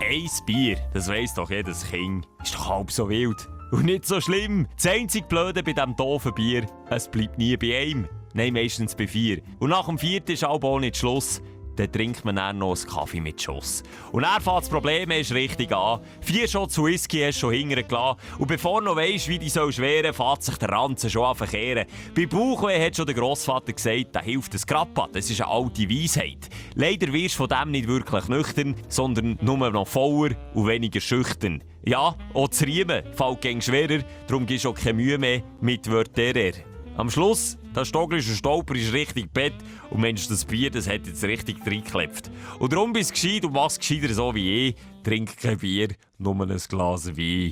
Ein Bier, das weiss doch jedes Kind. Ist doch halb so wild. Und nicht so schlimm. Das einzige Blöde bei diesem doofen Bier, es bleibt nie bei einem. Nein, meistens bei 4. Und nach dem 4. ist auch nicht Schluss. Dann trinkt man dann noch einen Kaffee mit Schuss. Und dann fängt das Problem erst richtig an. 4 Shots Whisky hast du schon hinterher gelassen. Und bevor du noch weisst, wie die so schweren, fängt sich der Ranzen schon an verkehren. Bei Bauchweh hat schon der Grossvater gesagt, da hilft das Grappa. Das ist eine alte Weisheit. Leider wirst du von dem nicht wirklich nüchtern, sondern nur noch voller und weniger schüchtern. Ja, auch das Riemen fällt gegen schwerer, darum gibst du auch keine Mühe mehr mit Wörtern. Am Schluss, das Stockrische Stolper ist richtig Bett und Mensch, das Bier, das hat jetzt richtig reingeklebt. Und darum bist du gescheit und machst gescheiter so wie ich. Trink kein Bier, nur ein Glas Wein.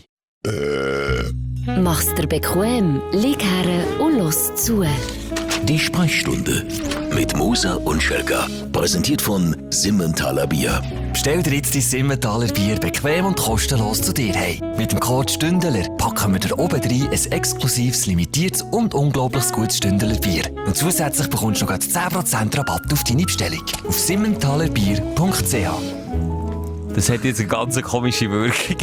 Mach's dir bequem, lieg her und los zu. Die Sprechstunde mit Musa und Schelka. Präsentiert von Simmentaler Bier. Bestell dir jetzt dein Simmentaler Bier bequem und kostenlos zu dir heim. Mit dem Code STÜNDLER packen wir dir oben rein ein exklusives, limitiertes und unglaublich gutes Stündler Bier. Und zusätzlich bekommst du noch 10% Rabatt auf deine Bestellung. Auf simmentalerbier.ch. Das hat jetzt eine ganz komische Wirkung.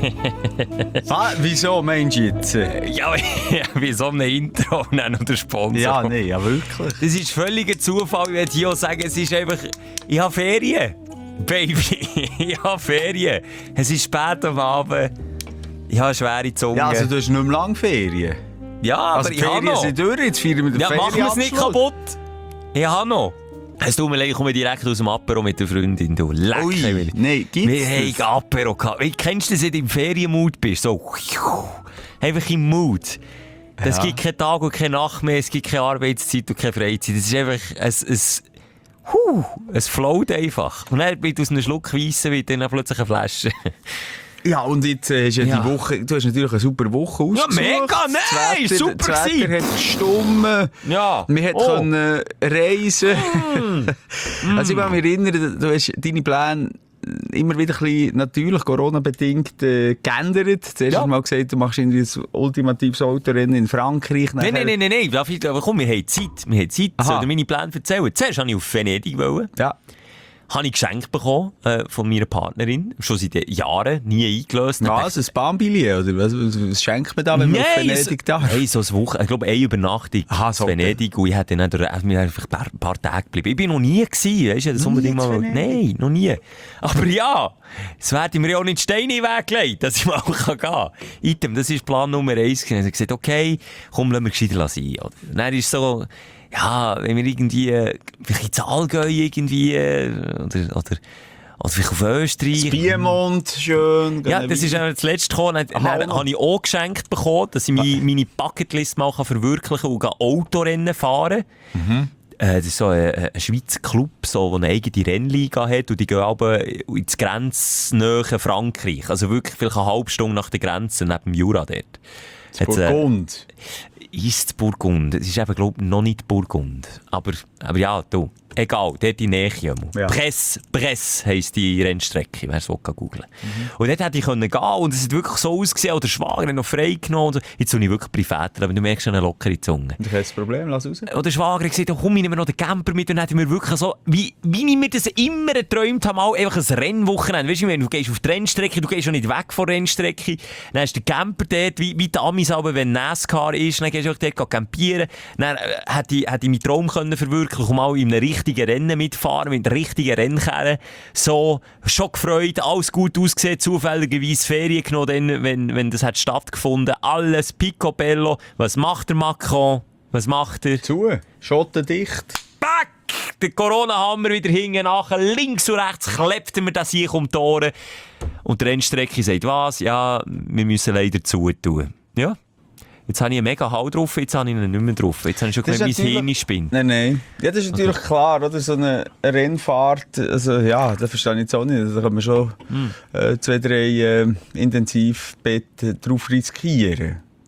Wieso, meinst du jetzt? Ja, wie so ein Intro und dann noch der Sponsor. Ja, nein, ja wirklich. Das ist völliger Zufall. Ich würde hier auch sagen, es ist einfach... Ich habe Ferien. Baby, ich habe Ferien. Es ist spät am Abend. Ich habe eine schwere Zunge. Ja, also du hast nicht mehr lange Ferien. Ja, aber also ich habe Ferien noch. sind durch, jetzt feiern wir den Ja, machen wir es nicht Ferienabschluss. kaputt. Ich habe noch. Es tut mir leid, ich komme direkt aus dem Apero mit der Freundin. Du leck. Ui, nein, gibt's Wir haben das? Apero gehabt. Kennst du das, wenn du im Ferienmut bist? So, einfach im Mut. Es gibt keinen Tag und keine Nacht mehr, es gibt keine Arbeitszeit und keine Freizeit. Es ist einfach es float einfach. Und dann wird aus einem Schluck Weissen wird dann plötzlich eine Flasche. Ja, und jetzt hast du ja die Woche, du hast natürlich eine super Woche ausgesucht. Mega, nein, super Das Wetter hat gestummen. Ja. Man konnte reisen. Also ich kann mich erinnern, du hast deine Pläne immer wieder ein bisschen natürlich Corona-bedingt geändert. Zuerst hast du mal gesagt, du machst irgendwie ein ultimatives Autorennen in Frankreich. Nein. Aber komm, wir haben Zeit. Soll ich meine Pläne erzählen? Zuerst wollte ich auf Venedig. Ja. Habe ich geschenkt bekommen von meiner Partnerin. Schon seit Jahren, nie eingelöst. Was, ein Bahnbillet? Oder was schenkt man da, wenn man auf Venedig da ist? Nein, so eine Woche, ich glaube, eine Übernachtung so, in Venedig. Und ich hätte dann einfach ein paar Tage geblieben. Ich bin noch nie gewesen, weißt du, das unbedingt mal. Nein, noch nie. Aber ja, es werden mir ja auch nicht Steine in den Weg gelegt, dass ich mal gehen kann. Item, das war Plan Nummer 1. Ich habe gesagt, okay, komm, lass mir gescheiter sein. Dann ist so, ja, wenn wir irgendwie, vielleicht ins Allgäu irgendwie, oder vielleicht auf Österreich. Das Piemont, schön. Ja, das ist das letzte gekommen. Dann habe ich auch geschenkt bekommen, dass ich meine Bucketlist mal verwirklichen kann und Autorennen fahren kann. Das ist so ein Schweizer Club, so, der eine eigene Rennliga hat und die gehen aber ins grenznähe Frankreich. Also wirklich vielleicht eine halbe Stunde nach der Grenze, neben dem Jura dort. Burgund. Ist Burgund. Es ist eben, glaube ich, noch nicht Burgund. Aber ja, du. Egal, dort in Nähe. Ja. Press heisst die Rennstrecke, wer es googeln. Und dort hätte ich gehen können und es hat wirklich so ausgesehen, oder der Schwager hat noch frei genommen. So. Jetzt soll ich wirklich privat, aber du merkst schon eine lockere Zunge. Das ist das Problem, lass raus. Und der Schwager hat gesagt, oh, komm, ich nehme noch den Camper mit und dann hätten wir wirklich so, wie ich mir das immer geträumt habe, mal einfach ein Rennwochenende. Weißt du, du gehst auf die Rennstrecke, du gehst schon nicht weg von der Rennstrecke, dann hast du den Camper dort, wie die Amis aber, wenn NASCAR ist, dann gehst du auch dort campieren. Dann hätte ich meinen Traum können verwirklichen und mal in einem richtigen Rennen mitfahren, mit richtigen Rennkerren. So, schon gefreut, alles gut ausgesehen, zufälligerweise Ferien genommen, wenn das hat stattgefunden. Alles picobello. Was macht der Macron? Was macht er? Zu, schottendicht. Back! Der Corona-Hammer wieder hinten nach, links und rechts klebt mir das hier um die Ohren. Und die Rennstrecke sagt, was? Ja, wir müssen leider zutun. Ja. Jetzt habe ich einen mega Hall drauf, jetzt habe ich ihn nicht mehr drauf. Jetzt habe ich schon gemerkt, mein Hirn spinnt. Nein. Ja, das ist natürlich klar, oder? So eine Rennfahrt, also ja, das verstehe ich jetzt auch nicht. Da kann man schon 2-3 Intensivbetten drauf riskieren.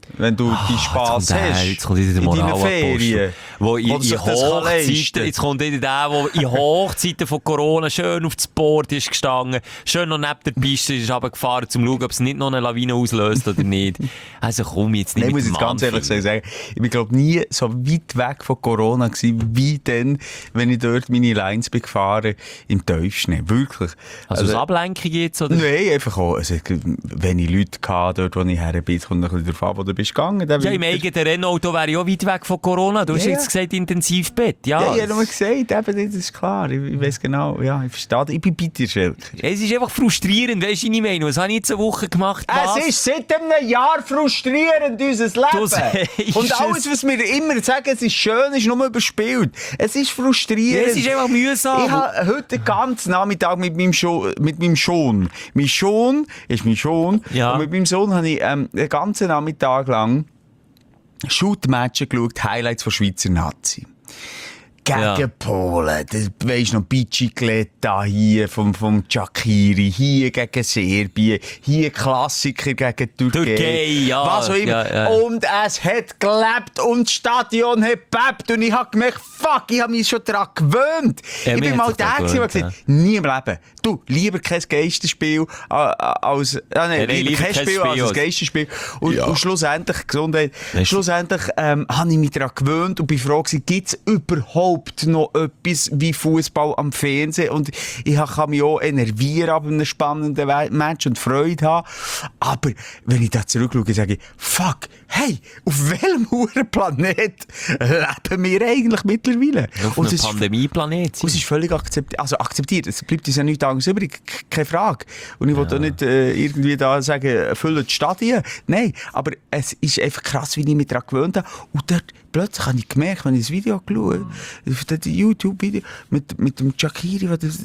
wenn du die Spass hast. Jetzt kommt wieder der in deinen Moralapostel. Ferien. Wo in sich das kann leisten. Hochzeiten, jetzt kommt wieder der, der in Hochzeiten von Corona schön auf das Board ist gestanden, schön noch neben der Piste ist runtergefahren, um zu schauen, ob es nicht noch eine Lawine auslöst oder nicht. Also komm jetzt nicht Ich mit muss dem jetzt ganz Mann ehrlich finden. sagen, ich bin glaube nie so weit weg von Corona gewesen, wie dann, wenn ich dort meine Lines bin gefahren im Tiefschnee. Wirklich. Also als Ablenkung jetzt, oder? Nein, einfach auch. Also, wenn ich Leute hatte, dort, wo ich her bin, kommt noch ein bisschen darauf an, wo du bist gegangen. Ja, im eigenen Rennauto wäre ich auch weit weg von Corona. Du hast Ja, jetzt gesagt, Intensivbett. Ja, Ja, ich habe nur gesagt, eben, das ist klar. Ich weiss genau, ja, ich verstehe. Ich bin bei dir, Schelker. es ist einfach frustrierend, weisst du, was ich meine? Was habe ich jetzt eine Woche gemacht? Was? Es ist seit einem Jahr frustrierend, unser Du Leben. sagst Und alles, es. was wir immer sagen, es ist schön, ist nur überspielt. Es ist frustrierend. Ja, es ist einfach mühsam. Ich habe heute den ganzen Nachmittag mit meinem Sohn. Mein Sohn ist mein Sohn. Ja. Und mit meinem Sohn habe ich den ganzen Nachmittag lang Shoot-Matches geschaut, Highlights von Schweizer Nazi. Gegen Ja. Polen, das, weisst noch, Bicicletta hier vom Shaqiri, hier gegen Serbien, hier Klassiker gegen Türkei. Ja. Was auch immer. Ja, ja. Und es hat gelebt und das Stadion hat gebebt und ich habe gemerkt, fuck, ich habe mich schon daran gewöhnt. Ja, Ich mir bin mal hat's doch der daran gewesen, der gewöhnt, gesagt nie im Leben. Du, lieber kein Geisterspiel als, lieber kein Spiel als ein Geisterspiel. Und schlussendlich, Gesundheit, schlussendlich habe ich mich daran gewöhnt und bin froh gewesen, gibt es überhaupt noch etwas wie Fußball am Fernsehen? Und ich kann mich auch enervieren ab einem spannenden Match und Freude haben. Aber wenn ich da zurückschaue, sage ich, fuck, hey, auf welchem Planet leben wir eigentlich mittlerweile? Auf Und einem es ist- Pandemie-Planet. und es ist völlig akzeptiert. Es bleibt uns ja nichts anderes übrig. Keine Frage. Und ich wollte auch nicht irgendwie da sagen, füllen die Stadien. Nein, aber es ist einfach krass, wie ich mich daran gewöhnt habe. Und dort plötzlich habe ich gemerkt, wenn ich das Video geschaut habe, das YouTube-Video mit dem Shaqiri,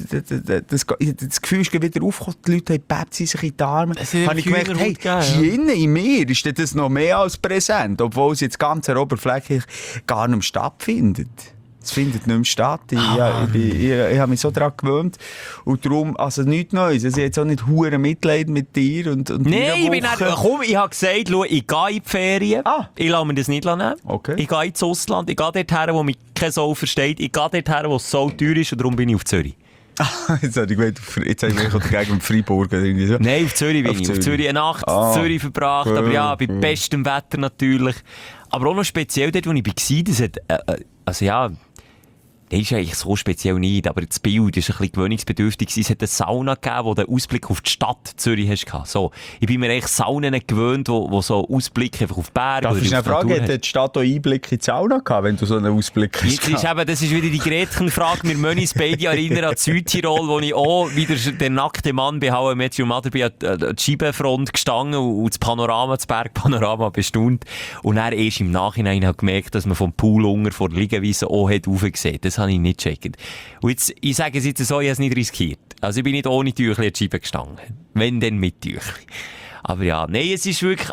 das Gefühl ist wieder aufgekommen, die Leute haben gebebt, sich in die Arme. Es hat Habe ich gemerkt, hey, Hühnerhaut gegeben, hier innen in mir ist das noch mehr als präsent, obwohl es jetzt ganz oberflächlich gar nicht mehr stattfindet. Es findet nicht mehr statt. Ich habe mich so daran gewöhnt. Und darum, also nichts Neues. Also ich habe jetzt auch nicht hure Mitleid mit dir und Nein, deiner ich bin nicht, Woche. komm, ich habe gesagt, schau, ich gehe in die Ferien. Ah. Ich lasse mir das nicht nehmen. Okay. Ich gehe ins Ausland. Ich gehe dorthin, wo mich kein Sau versteht. Ich gehe dorthin, wo es so teuer ist. Und darum bin ich auf Zürich. Jetzt habe ich gemeint, jetzt habe ich mich gegen Freiburg oder irgendwie so. Nein, auf Zürich bin Auf ich. Auf Zürich. Zürich eine Nacht Ah. in Zürich verbracht. Aber ja, bei Cool. bestem Wetter natürlich. Aber auch noch speziell dort, wo ich war, das hat, also ja, das ist eigentlich so speziell nicht, aber das Bild war ein bisschen gewöhnungsbedürftig. Es hat eine Sauna gegeben, wo du den Ausblick auf die Stadt Zürich hast. So, ich bin mir eigentlich Saunen gewöhnt, wo so Ausblick einfach auf die Berge Darf ich oder eine auf die Natur Frage, hast. hat die Stadt auch Einblick in die Sauna gehabt, wenn du so einen Ausblick hast? Jetzt ist eben, das ist wieder die Gretchenfrage. Wir müssen uns beide erinnern an Südtirol, wo ich auch wieder der nackte Mann bei How I Met Your Mother bin, an der Scheibenfront gestanden und das Panorama, das Bergpanorama bestaunt. Und dann erst im Nachhinein habe ich gemerkt, dass man vom Pool unter vor der Liegewiese auch hat raufgesehen. Das habe ich nicht gecheckt. Und jetzt, ich sage es jetzt so, ich habe es nicht riskiert. Also ich bin nicht ohne Tüchli an die Scheibe gestanden. Wenn, dann mit Tüchli. Aber ja, nein, es ist wirklich,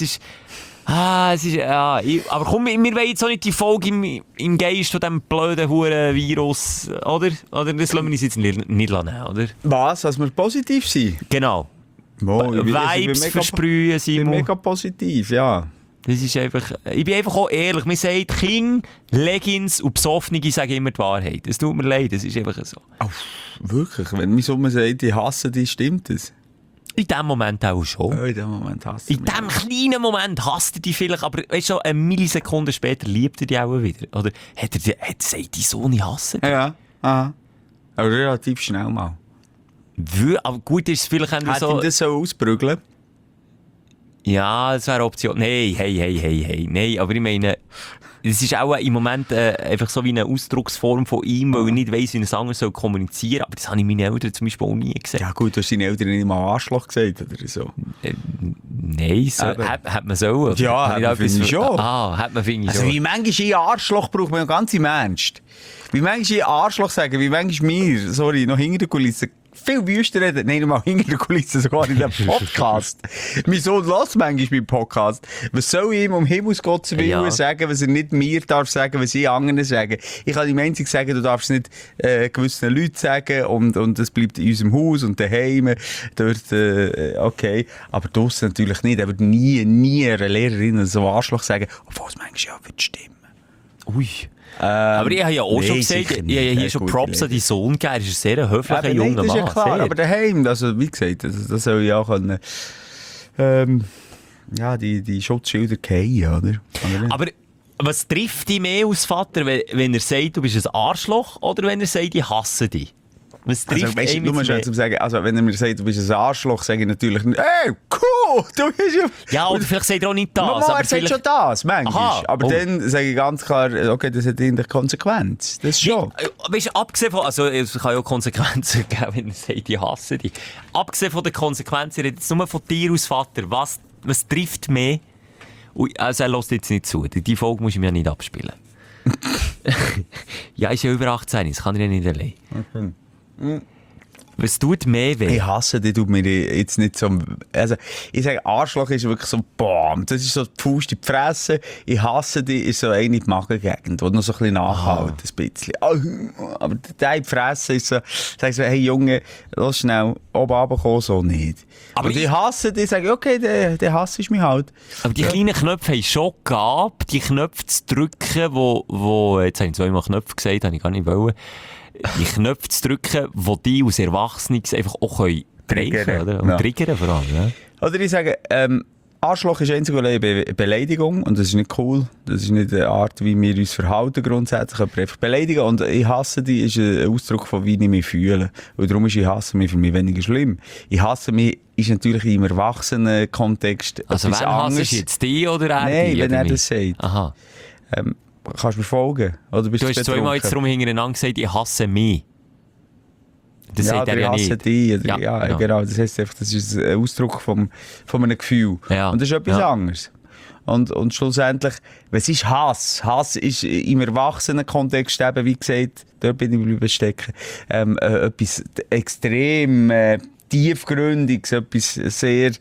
aber komm, wir wollen jetzt auch nicht die Folge im Geist von diesem blöden Huren-Virus, oder? Oder das lassen wir uns jetzt nicht nehmen, oder? Was? Dass wir positiv sind? Genau. Mo, ich bin Vibes mega- versprühen, Ich bin Simon. mega positiv, ja. Das ist einfach, ich bin einfach auch ehrlich. Man sagt, King, Leggings und Besoffene sagen immer die Wahrheit. Es tut mir leid, das ist einfach so. Wirklich, wenn mein Sommer sagt, ich hasse dich, stimmt das? In dem Moment auch schon. Oh, in dem Moment hasse ich In diesem kleinen Moment hasst er dich vielleicht, aber weißt du, eine Millisekunde später liebt er dich auch wieder. Oder sagt dein Sohn, ich hasse dich? Ja, aha. Aber relativ schnell mal. Aber gut ist es vielleicht Hätte so... ihm das so ausbrügeln? Ja, das wäre eine Option. Nein, hey. Nein, aber ich meine, es ist auch im Moment einfach so wie eine Ausdrucksform von ihm, weil ich nicht weiss, wie ein anderes soll kommunizieren. Aber das habe ich meinen Eltern zum Beispiel auch nie gesagt. Ja gut, du hast deinen Eltern nicht mal Arschloch gesagt oder so. Nein, so, Eben. hat man so. Oder? Ja, Habe hat ich da man, finde etwas- ich schon. Hat man, finde ich Also schon. wie manchmal ein Arschloch braucht man ja ganz im Ernst. Wie manchmal ein Arschloch sagen, wie manchmal mir, sorry, noch hinter der Kulisse, viel wüster reden. Nein, mal hinter der Kulisse, sogar in dem Podcast. Mein Sohn hört manchmal meinen Podcast. Was soll ich ihm um Himmelsgottes Willen sagen, was er nicht mir darf sagen, was ich anderen sagen? Ich kann ihm einzig sagen, du darfst nicht gewissen Leuten sagen und das bleibt in unserem Haus und daheim. Dort, okay. Aber draussen natürlich nicht. Er würde nie einer Lehrerin so Arschloch sagen, obwohl es manchmal ja wird stimmen. Ui. Aber ich habe ja auch schon gesagt, ich habe hier schon Props an deinen Sohn gegeben. Er ist ein sehr höflicher junger Mann. Das ist ja klar, sehr. aber daheim, also wie gesagt, das soll ja auch können, die Schutzschilder fallen, oder? Aber was trifft dich mehr als Vater, wenn er sagt, du bist ein Arschloch, oder wenn er sagt, ich hasse dich? Was trifft also, weißt, nur mal schön zu sagen, also wenn er mir sagt, du bist ein Arschloch, sage ich natürlich nicht, hey, cool, du bist ja... Ja, oder vielleicht sagt er auch nicht das. Mama, aber er sagt schon das, manchmal. Aha, aber dann sage ich ganz klar, okay, das hat eigentlich Konsequenz. Das schon. Weißt du, abgesehen von, also es kann ja auch Konsequenzen geben, wenn er sagt, ich hasse dich. Abgesehen von den Konsequenzen, ich rede jetzt nur von dir als Vater. Was trifft mehr? Also er lässt jetzt nicht zu. Die Folge muss ich mir ja nicht abspielen. Ja, ist ja über 18, das kann er ja nicht allein. Okay. Was tut mehr weh? Ich hasse die, tut mir jetzt nicht so... Also, ich sage, Arschloch ist wirklich so, boom, das ist so die Faust in die Fresse. Ich hasse die, ist so eine in die Magengegend, die noch so ein bisschen nachhält, ein bisschen. Aber der in die Fresse ist so, sagst du, hey Junge, lass schnell oben runterkommen, so nicht. Aber ich hasse die, sage ich, okay, der Hass ist mich halt. Aber die kleinen Knöpfe haben schon gehabt, die Knöpfe zu drücken, wo jetzt habe ich zweimal Knöpfe gesagt, habe ich gar nicht wollen. Die Knöpfe zu drücken, die die als Erwachsene einfach auch treffen können, oder? Und triggern vor allem, ja. Oder ich sage, Arschloch ist einzig eine Beleidigung und das ist nicht cool. Das ist nicht eine Art, wie wir uns verhalten grundsätzlich, aber einfach beleidigen. Und ich hasse die ist ein Ausdruck von, wie ich mich fühle. Und darum ist ich hasse mich für mich weniger schlimm. Ich hasse mich ist natürlich im Erwachsenen-Kontext also etwas anderes. Also wen hasst du jetzt die oder er? Nein, die, wenn er mich? das sagt. Aha. Kannst du mir folgen? Oder bist du hast zweimal jetzt darum hintereinander gesagt, ich hasse mich. Das sagt er ja nicht. Die. Ja, genau. Das heisst einfach, das ist ein Ausdruck von einem Gefühl. Ja. Und das ist etwas anderes. Und schlussendlich, was ist Hass? Hass ist im Erwachsenen-Kontext eben, wie gesagt, dort bin ich bleiben stecken, etwas extrem tiefgründiges, etwas sehr,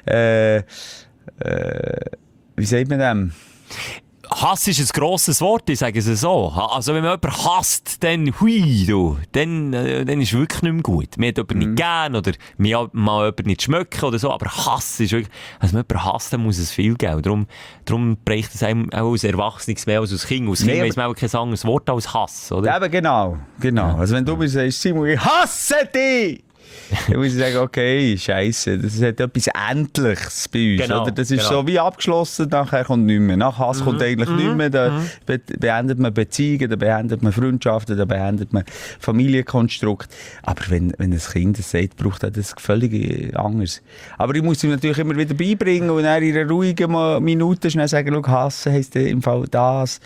wie sagt man dem? Hass ist ein grosses Wort, ich sage es so. Also wenn man jemanden hasst, dann hui, dann ist es wirklich nicht mehr gut. Man hat jemanden nicht gern oder man hat mal jemanden nicht schmecken oder so, aber Hass ist wirklich... Also wenn man jemanden hasst, dann muss es viel geben. Darum bricht es einem auch als Erwachsenes mehr als als Kind. Als Kind weiss man auch kein anderes Wort als Hass, oder? Eben genau. Ja. Also wenn du mir sagst, Simon, ich hasse dich! Dann muss ich sagen, okay, scheisse, das hat etwas Endliches bei uns. Genau, oder? Das ist so wie abgeschlossen, nachher kommt nichts mehr. Nach Hass kommt eigentlich nichts mehr. Da beendet man Beziehungen, da beendet man Freundschaften, da beendet man Familienkonstrukt. Aber wenn ein Kind das sagt, braucht das völlig anders. Aber ich muss ihm natürlich immer wieder beibringen und dann in einer ruhigen Minute schnell sagen, schau, hassen heisst im Fall das.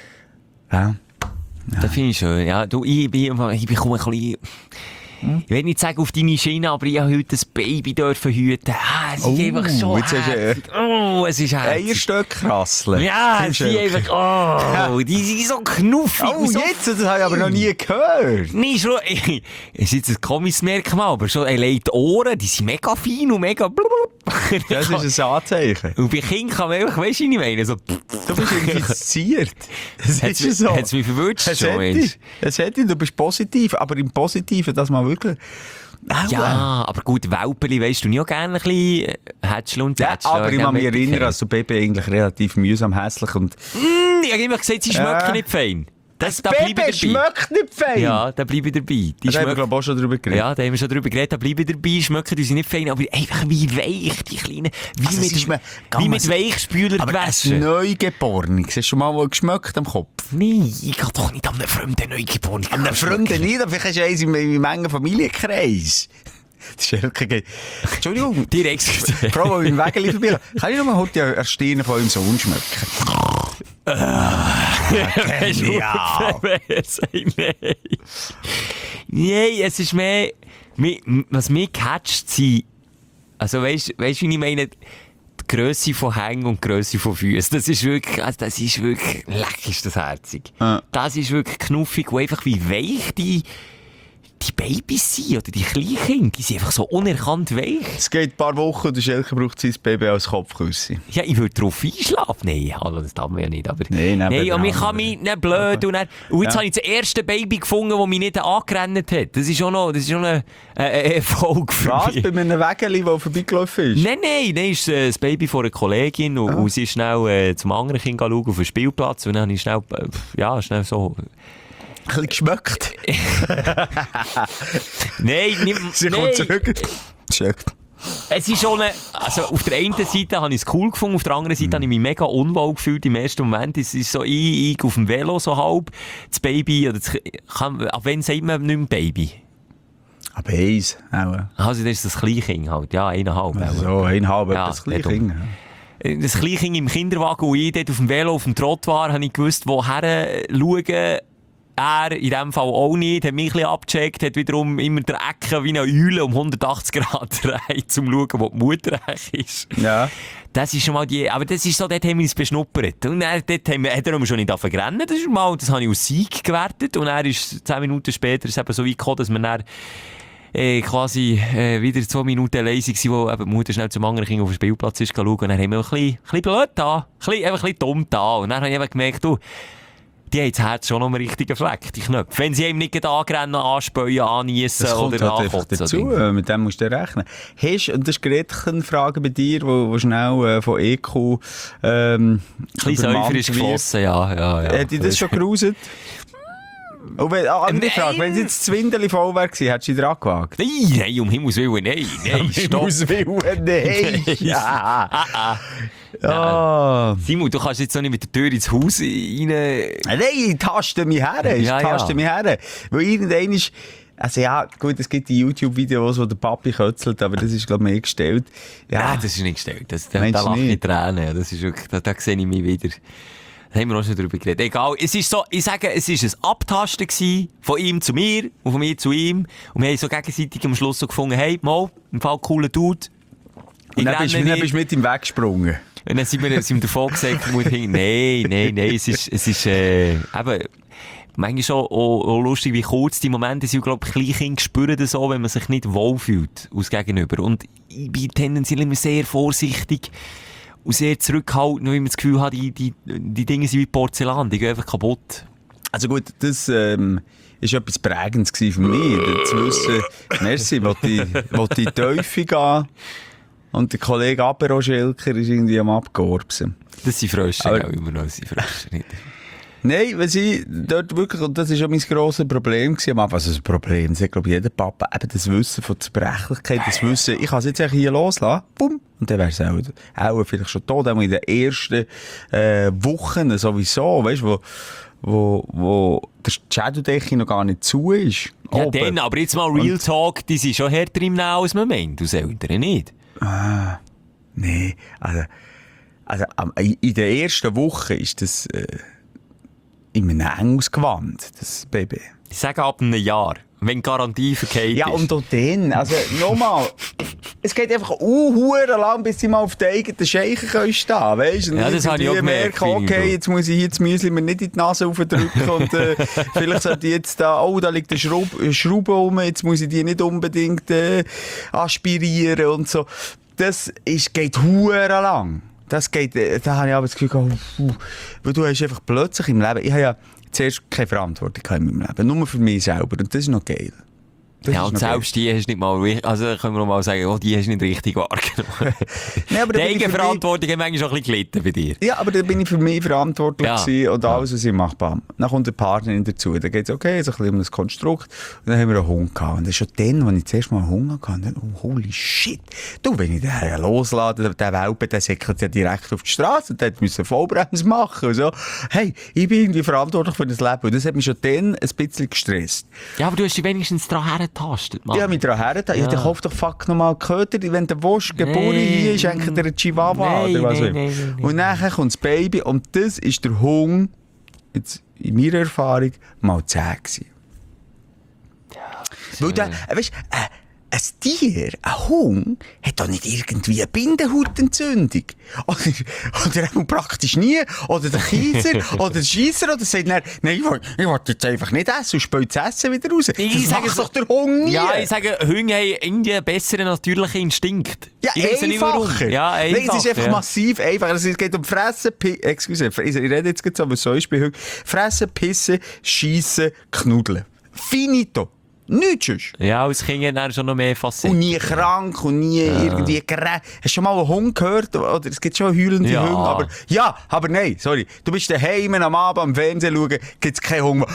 Ja. Das finde ich schön. Ja, du, ich bekomme ein bisschen... Ich will nicht sagen auf deine Schiene, aber ich habe heute ein Baby dürfen hüten. Es ist einfach so herzig. Es ist herzig. Eierstöckrasseln. Ja, es sind einfach, die sind so knuffig. Jetzt, das habe ich aber noch nie gehört. Nein, schon, es ist jetzt ein komisches Merkmal, aber schon, die Ohren, die sind mega fein und mega Das ist ein Anzeichen. Und bei Kindern kann man einfach, weißt du, was ich meine? So, du bist infiziert. Das ist so. Hat es mich verwünscht schon, Mensch. Du bist positiv, aber im Positiven, dass man wirklich... Ja, aber gut, Welpeli, weisst du nicht auch gerne ein bisschen Hätschel und Tätschel. Ja, aber ich kann mich erinnern, dass so Baby eigentlich relativ mühsam, hässlich und... Ich habe immer gesagt, sie schmecken nicht fein. Das Baby schmeckt nicht fein! Ja, da bleibe ich dabei. Da haben wir, glaube ich, auch schon drüber geredet. Ja, da haben wir schon drüber geredet, da bleibe ich dabei, schmecken sie nicht fein, aber einfach wie weich, die Kleinen. Wie mit Weichspüler gewaschen. Ein Neugeborenes, hast du schon mal geschmeckt am Kopf? Nein, ich kann doch nicht an einem fremden Neugeborenen. An einem fremden nicht, vielleicht hast du eins im engen Familienkreis. Das ist wirklich... Entschuldigung. Direkt. Frau, die im Wägeli vorbei. Kann ich noch mal heute eine Stirn von eurem Sohn schmecken? Genial. Nein, es ist mehr... Was mich catcht, sind... Also weißt du, wie ich meine? Die Grösse von Hängen und die Grösse von Füßen. Das ist wirklich... Leck ist das herzig. Das ist wirklich knuffig und einfach wie weich die die Babys sind, oder die Kleinkinder, die sind einfach so unerkannt weich. Es geht ein paar Wochen und der Schelker braucht sein Baby als Kopfküsse. Ja, ich würde drauf einschlafen. Nein, hallo, das darf man ja nicht. Aber Nein, und ich kann mich nicht blöd. Und jetzt habe ich das erste Baby gefunden, das mich nicht angerannt hat. Das ist schon ein Erfolg für Was? mich. Bei einem Wägeli, der vorbeigelaufen ist? Nein, ist das Baby von einer Kollegin und sie ist schnell zum anderen Kind schauen auf den Spielplatz und dann habe ich schnell so... Ein bisschen geschmeckt. Nein, Sie kommt zurück. Schmeckt. Es ist schon also auf der einen Seite habe ich es cool gefunden, auf der anderen Seite habe ich mich mega unwohl gefühlt im ersten Moment. Es ist so, ich auf dem Velo so halb, das Baby, oder ab wann sagt man nicht mehr Baby? Aber eins, auch. Also das ist das Kleinkind halt, ja, 1,5. So, 1,5, Ja, das Kleinkind. Das Kleinkind im Kinderwagen, wo ich dort auf dem Velo, auf dem Trott war, habe ich gewusst, woher schauen. Er in dem Fall auch nicht, hat mich ein bisschen abgecheckt, hat wiederum immer die Ecke wie eine Eule um 180 Grad drehen, um zu schauen, wo die Mutter ist. Ja. Das ist schon mal aber das ist so, dort haben wir uns beschnuppert. Und dann, dort hat er schon nicht rennen. Das habe ich als Sieg gewertet. Und er ist 10 Minuten später ist eben so weit gekommen, dass wir dann quasi wieder 2 Minuten leise waren, wo eben die Mutter schnell zum anderen Kind auf den Spielplatz ist schauen. Und dann haben wir ein bisschen blöd da, ein bisschen dumm da. Und dann habe ich eben gemerkt, die haben das Herz schon noch am richtigen Fleck, die Knöpfe. Wenn sie ihm nicht anrennen, anspäuen, anniessen oder ankotzen. Dazu, mit dem musst du rechnen. Und das ist eine Frage bei dir, wo schnell von EQ ein bisschen Säufer ist geflossen, ja. Hat dich das schon geruset? Andere Frage, wenn es jetzt das Windeli voll wäre, hättest du dich dran gewagt? Nein, um Himmels Willen, nein, stopp. Um Himmels Willen, nein. Ja. Simon, du kannst jetzt noch nicht mit der Tür ins Haus rein... Nein, ich taste mich her. Weil irgendwann ist... Also ja, gut, es gibt die YouTube-Videos, wo der Papi kötzelt, aber das ist, glaube ich, mehr gestellt. Ja, nein, das ist nicht gestellt. Da lache ich Tränen. Das ist wirklich, da sehe ich mich wieder. Da haben wir auch schon drüber geredet. Egal, es ist so, ich sage, es ist ein Abtasten gewesen, von ihm zu mir und von mir zu ihm. Und wir haben so gegenseitig am Schluss so gefunden, hey, mal, im Fall cooler Dude. Und dann bist du mit ihm weggesprungen. Und dann sind wir davon gesagt, nein, es ist eben, manchmal schon auch lustig, wie kurz die Momente sind. Ich glaube, Kleinkinder spüren das so, wenn man sich nicht wohlfühlt aus Gegenüber. Und ich bin tendenziell immer sehr vorsichtig und sehr zurückhaltend, weil ich das Gefühl habe, die Dinge sind wie Porzellan, die gehen einfach kaputt. Also gut, das ist etwas Prägendes für mich, zu wissen, merci, wo die Teufel gehen. Und der Kollege Apero Schelker ist irgendwie am Abgeorbsen. Das sind Frösche, aber immer noch, nicht. Nein, weil sie dort wirklich, und das war auch mein grosses Problem am Anfang, also das Problem, das hat, glaube ich, jeder Papa, eben das Wissen von Zerbrechlichkeit, das Wissen, ich kann es jetzt hier loslassen, bumm, und dann wäre es auch vielleicht schon tot, auch in den ersten Wochen sowieso, weißt du, wo der Schädeldecke noch gar nicht zu ist. Ja, dann, aber jetzt mal Real Talk, die sind schon härter im Now, als man meint, aus Eltern nicht. Nee, also in der ersten Woche ist das in einem Engelsgewand, das Baby. Ich sage ab einem Jahr, wenn Garantie verkehrt ist. Ja, und auch dann, also nochmal, es geht einfach lang, bis sie mal auf den eigenen Scheichen stehen können, weißt du? Ja, das habe ich auch gemerkt. Okay, jetzt muss ich hier das Müsli mir nicht in die Nase aufdrücken und vielleicht sollte ich jetzt da liegt eine Schraube rum, jetzt muss ich die nicht unbedingt aspirieren und so. Das geht lang. Das geht, da habe ich aber das Gefühl, weil du hast einfach plötzlich im Leben, ich habe ja zuerst keine Verantwortung in meinem Leben, nur für mich selber, und das ist noch geil. Ja, und selbst die hast du nicht mal, also können wir mal sagen, die hast du nicht richtig wahrgenommen. Nee, aber die Eigenverantwortung hat manchmal schon ein bisschen gelitten bei dir. Ja, aber da bin ich für mich verantwortlich gewesen und alles, was ich mache. Bam. Dann kommt eine Partnerin dazu, dann geht es okay, so ein bisschen um das Konstrukt, und dann haben wir einen Hund gehabt. Und das ist schon dann, als ich zuerst mal einen Hund hatte, und dann, holy shit, du, wenn ich den loslade, der Welpe, der säckelt ja direkt auf die Straße, und der musste Vollbremse machen und so. Hey, ich bin irgendwie verantwortlich für das Leben, und das hat mich schon dann ein bisschen gestresst. Ja, aber du hast dich wenigstens daran hergetastet, Mann. Ja, mich daran hergetastet. Ja, dann kauf doch fuck nochmal Köder, wenn der Wurst geboren hier ist, eigentlich der Chihuahua oder was auch immer. Und nachher kommt das Baby, und das ist der Hund, jetzt in meiner Erfahrung, mal 10 gewesen. Ja, weil der, weißt, ein Tier, ein Hund, hat doch nicht irgendwie eine Bindehautentzündung. Oder praktisch nie. Oder der Kieser, oder der Scheisser, oder sagt dann, nein, ich will jetzt einfach nicht essen und spült das Essen wieder raus. Das macht doch der Hund nie. Ja, ich sage, Hunde haben irgendwie einen besseren natürlichen Instinkt. Ja, einfacher. Ja, einfacher. Nein, es ist einfach massiv einfacher. Also, es geht um Fressen, Excuse, ich rede jetzt gerade so, aber so ist bei Hunden. Fressen, Pissen, Schiessen, Knuddeln. Finito. Nichts sonst. Ja, als Kind hat er schon noch mehr Facetten. Und nie krank und nie irgendwie Hast du schon mal einen Hund gehört? Oder es gibt schon heulende Hunde, aber nein, sorry. Du bist daheim am Abend am Fernsehen schauen, gibt es keinen Hund,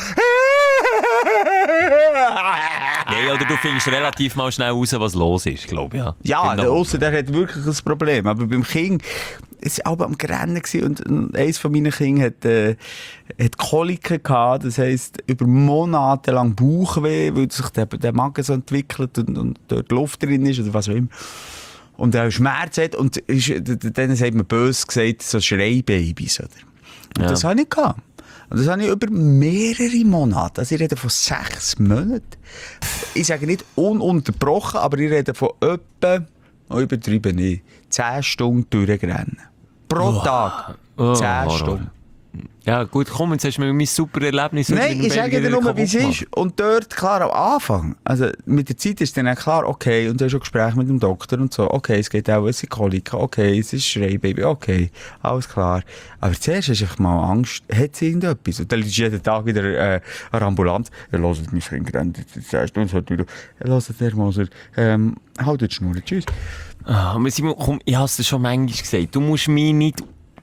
Nee, oder du findest relativ mal schnell raus, was los ist, glaube ich. Ja, genau. Ausser, der hat wirklich ein Problem. Aber beim Kind, es war auch am Rennen und eines von meinen Kindern hat Koliken gehabt. Das heisst, über Monate lang Bauchweh, weil sich der Magen so entwickelt und dort Luft drin ist oder was auch immer. Und er Schmerz hat und dann hat man böse gesagt, so Schreibabys, oder? Und das habe ich gehabt. Und das habe ich über mehrere Monate. Also ich rede von 6 Monaten. Ich sage nicht ununterbrochen, aber ich rede von etwa, übertrieben nicht, 10 Stunden durchrennen. Pro Tag. 10 Stunden. Ja gut, komm, jetzt hast du mir mein super Erlebnis. Nein, ich sage dir nur, wie es ist. Und dort, klar, am Anfang, also mit der Zeit ist dann auch klar, okay, und du hast schon Gespräche mit dem Doktor und so, okay, es geht auch, es sind Koliken, okay, es ist Schreibaby, okay, alles klar. Aber zuerst hast du einfach mal Angst, hat sie irgendetwas? Und dann liegst du jeden Tag wieder an der Ambulanz, hört mein Kind rennt, jetzt sagst du uns halt wieder, hört der Moser, halt die Schnur, tschüss. Aber Simon, komm, ich habe es dir schon manchmal gesagt, du musst mich nicht...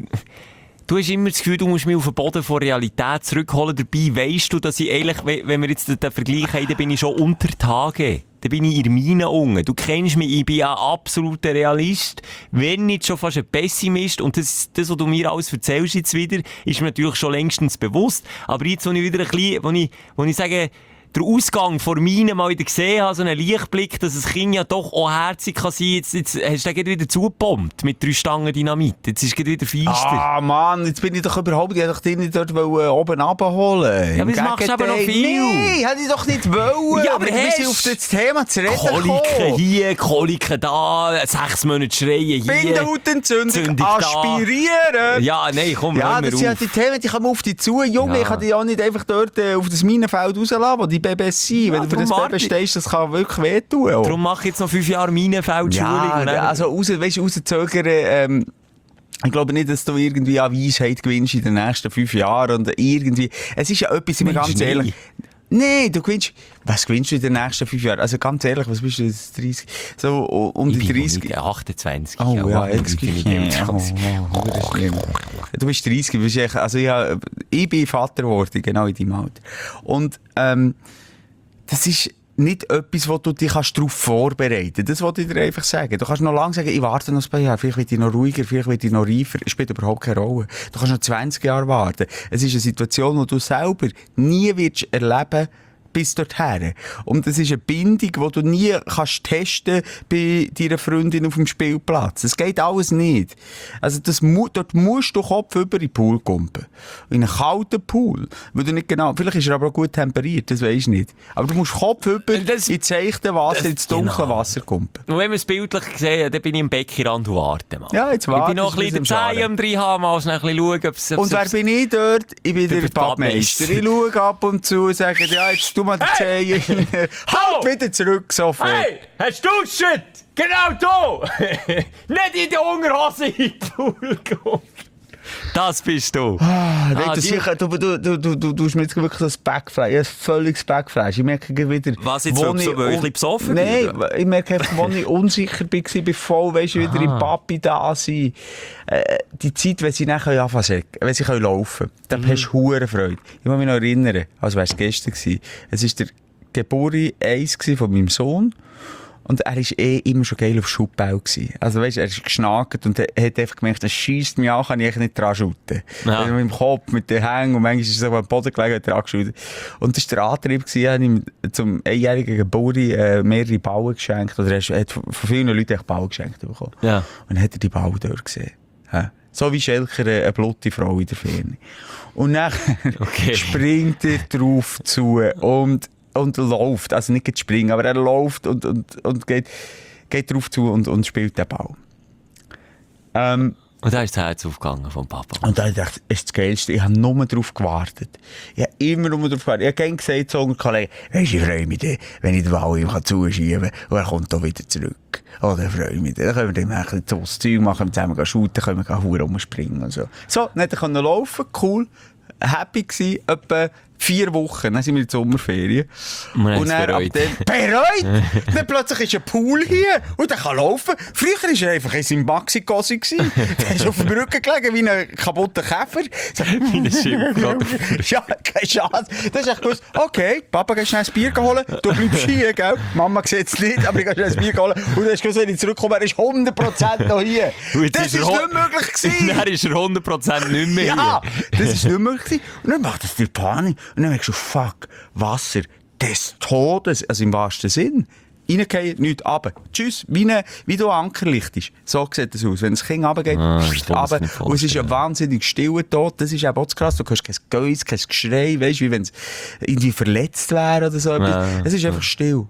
Du hast immer das Gefühl, du musst mich auf den Boden von Realität zurückholen. Dabei weisst du, dass ich eigentlich, wenn wir jetzt den Vergleich haben, dann bin ich schon unter Tage. Dann bin ich in Mine unten. Du kennst mich, ich bin ein absoluter Realist, wenn nicht schon fast ein Pessimist. Und das, was du mir alles erzählst jetzt wieder, ist mir natürlich schon längstens bewusst. Aber jetzt, wo ich wieder ein bisschen, wo ich sage, der Ausgang vor Mine mal wieder gesehen habe, so einen Lichtblick, dass ein Kind ja doch auch herzig kann sein. Jetzt hast du den wieder zugebombt mit 3 Stangen Dynamit. Jetzt ist es wieder feister. Ah, Mann, jetzt bin ich doch überhaupt, ich hätte dich nicht dort oben abholen. Ja, aber das machst du aber noch viel. Nein, hätte ich doch nicht wollen. Ja, aber wir sind auf das Thema zu reden Koliken hier, Koliken da, 6 Monate schreien hier. Bindehautentzündung aspirieren. Ja, nein, komm, ja, das sind ja die Themen, die kommen auf dich zu. Junge, ich kann dich auch nicht einfach dort auf das Minenfeld rauslassen, wo die Babys sind. Ja, wenn du für das Baby stehst, das kann wirklich wehtun. Darum mache ich jetzt noch 5 Jahre Minenfeldschulung. Ja, also rauszögern, ich glaube nicht, dass du irgendwie an Weisheit gewinnst in den nächsten 5 Jahren. Und irgendwie, es ist ja etwas, ich bin ganz ehrlich. Nein, du gewinnst. Was gewinnst du in den nächsten 5 Jahren? Also ganz ehrlich, was bist du jetzt 30? So um die 30. Ich bin 28. Oh ja, du bist 30, bist echt, also ich bin Vater geworden, genau in deinem Alter. Und das ist nicht etwas, wo du dich darauf vorbereiten kannst. Das wollte ich dir einfach sagen. Du kannst noch lange sagen, ich warte noch ein paar Jahre, vielleicht werde ich noch ruhiger, vielleicht werde ich noch reifer. Es spielt überhaupt keine Rolle. Du kannst noch 20 Jahre warten. Es ist eine Situation, die du selber nie wirst erleben bis dorthin. Und das ist eine Bindung, die du nie kannst testen bei deiner Freundin auf dem Spielplatz. Das geht alles nicht. Also dort musst du Kopf über in den Pool kumpen. In einen kalten Pool. Weil du nicht genau, vielleicht ist er aber auch gut temperiert, das weisst du nicht. Aber du musst Kopf über ins seichte Wasser, ins dunkle Wasser kumpen. Und wenn wir es bildlich sehen, dann bin ich im Beckenrand und warte mal. Ja, jetzt warte. Ich bin noch ein bisschen Zehen am drin haben, mal schnell ein bisschen schauen, ob es... Und wer bin ich dort? Ich bin der Badmeister. Ich schaue ab und zu und sage, ja, jetzt du mal die Zehen rein. Halt wieder zurück, sofort. Hey, hast du Shit? Genau da! Nicht in die Unterhose in den Pool kommen. Das bist du. Du hast mir jetzt wirklich das Backfleisch, ein völliges Backfleisch. Ich merke wieder... Was jetzt, weil ich ein bisschen besoffen bin? Nein, ich merke einfach, als ich unsicher war, bevor weißt, wieder in Papi da sein. Die Zeit, wenn sie nachher anfangen, wenn sie laufen können, dann hast du hure Freude. Ich muss mich noch erinnern, als wäre es gestern gewesen. Es war der Geburt 1 von meinem Sohn. Und er war immer schon geil auf Schubbau. Also weißt, er ist geschnackt und hat einfach gemerkt, das scheisst mich an, kann ich nicht dran schütten. Ja. Mit dem Kopf, mit den Hängen und manchmal ist er so am Boden gelegen und dran geschüttet. Und das war der Antrieb, ich habe ihm zum einjährigen Geburt mehrere Bauen geschenkt. Oder er hat von vielen Leuten Bauen geschenkt bekommen. Ja. Und dann hat er die Bauen dort gesehen. Ja. So wie Schelker eine blutige Frau in der Ferne. Und dann springt er drauf zu und und läuft. Also nicht springen, aber er läuft und geht drauf zu und spielt den Ball. Und da ist das Herz aufgegangen vom Papa. Und da dachte ich, das ist das Geilste. Ich habe nur darauf gewartet. Ich habe immer nur darauf gewartet. Ich habe gerne gesagt zu einem Kollegen, weisst du, ich freue mich, wenn ich den Ball ihm zuschieben kann und er kommt hier wieder zurück. Oh, dann freue ich mich. Dann können wir dann ein bisschen das Zeug machen, zusammen shooten, können wir rumspringen und so. So, dann konnte er laufen, cool, happy gewesen, etwa 4 Wochen, dann sind wir in die Sommerferien. Und dann ab dann, bereut! Dann plötzlich ist ein Pool hier und er kann laufen. Früher war er einfach in seinem Maxi-Cosi. Der ist auf dem Rücken gelegen wie ein kaputter Käfer. Wie ein Schildkröte. Ja, keine Chance. Dann ist echt gewusst, okay, Papa, gehst schnell ein Bier holen, du bleibst hier, gell? Mama sieht es nicht, aber ich gehe schnell ein Bier holen. Und dann ist gewusst, wenn ich zurückkomme, er ist 100% noch hier. Das ist nicht möglich gewesen. Dann ist er 100% nicht mehr ja, hier. das ist nicht möglich gewesen. Und dann macht das die Panik. Und dann merkst du, fuck, Wasser des Todes, also im wahrsten Sinn. Reingehen, nichts runter. Tschüss, wie du Ankerlicht ist. So sieht es aus. Wenn das Kind runtergeht, runter. Und es ist ein wahnsinnig stiller Tod. Das ist eben auch krass. Du hörst kein Geäuss, kein Geschrei, weißt du, wie wenn es irgendwie verletzt wäre oder so. Es ist einfach still.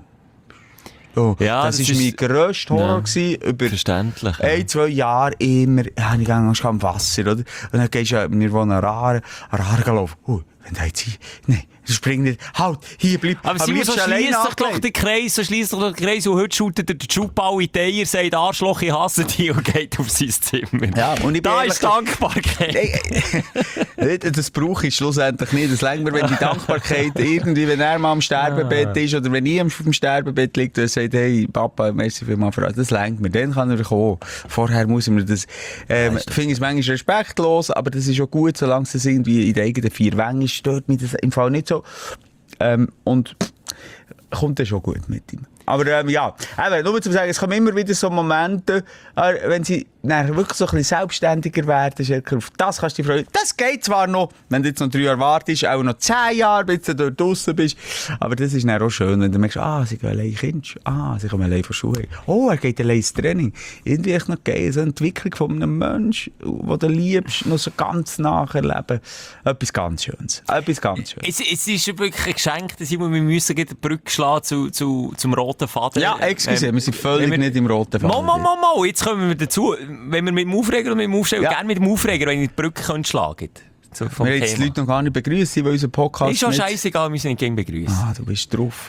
Oh, ja, das war mein grösster Horror gewesen, über 1-2 Jahre immer, habe ich Angst am Wasser, oder? Und dann gehst du, wir wohnen an Aare laufen. Wenn da jetzt nein, spring nicht, halt, hier bleib. Aber Simon, so schliesst doch den Kreis, und heute shootet der Schuhball in die Eier, sagt Arschloch, ich hasse dich und geht auf sein Zimmer. Ja, und ich da ist Dankbarkeit. Das brauche ich schlussendlich nicht. Das längt mir, wenn die Dankbarkeit irgendwie, wenn er mal am Sterbebett ist oder wenn ich auf dem Sterbebett liege und sagt, hey, Papa, merci vielmals für alles, das längt mir. Dann kann er kommen. Vorher muss man das, ich finde es manchmal respektlos, aber das ist auch gut, solange es irgendwie in den eigenen 4 Wängen ist, stört mich das im Fall nicht so. Und kommt dann schon gut mit ihm. Aber ja, nur zu sagen, es kommen immer wieder so Momente, wenn sie wirklich so ein bisschen selbstständiger werden, auf das kannst du dich freuen. Das geht zwar noch, wenn du jetzt noch 3 Jahre wartest, auch noch 10 Jahre, bis du dort draussen bist. Aber das ist dann auch schön, wenn du merkst, sie gehen allein Kind, sie kommen allein von Schule. Oh, er geht allein ins Training. Irgendwie echt noch geil, so eine Entwicklung von einem Menschen, den du liebst, noch so ganz nacherleben. Etwas ganz Schönes. Es ist wirklich ein Geschenk, dass wir müssen die Brücke schlagen zum roten Faden. Ja, excuse, wir sind völlig nicht im roten Faden. Mal, jetzt kommen wir dazu. Wenn wir mit dem Aufreger und mit dem Aufsteller, gerne mit dem Aufreger, wenn ihr die Brücke schlagen könnt. So wir haben jetzt die Leute noch gar nicht begrüßt, weil unser Podcast ist schon scheißegal, wir müssen nicht gegen begrüßen. Du bist drauf.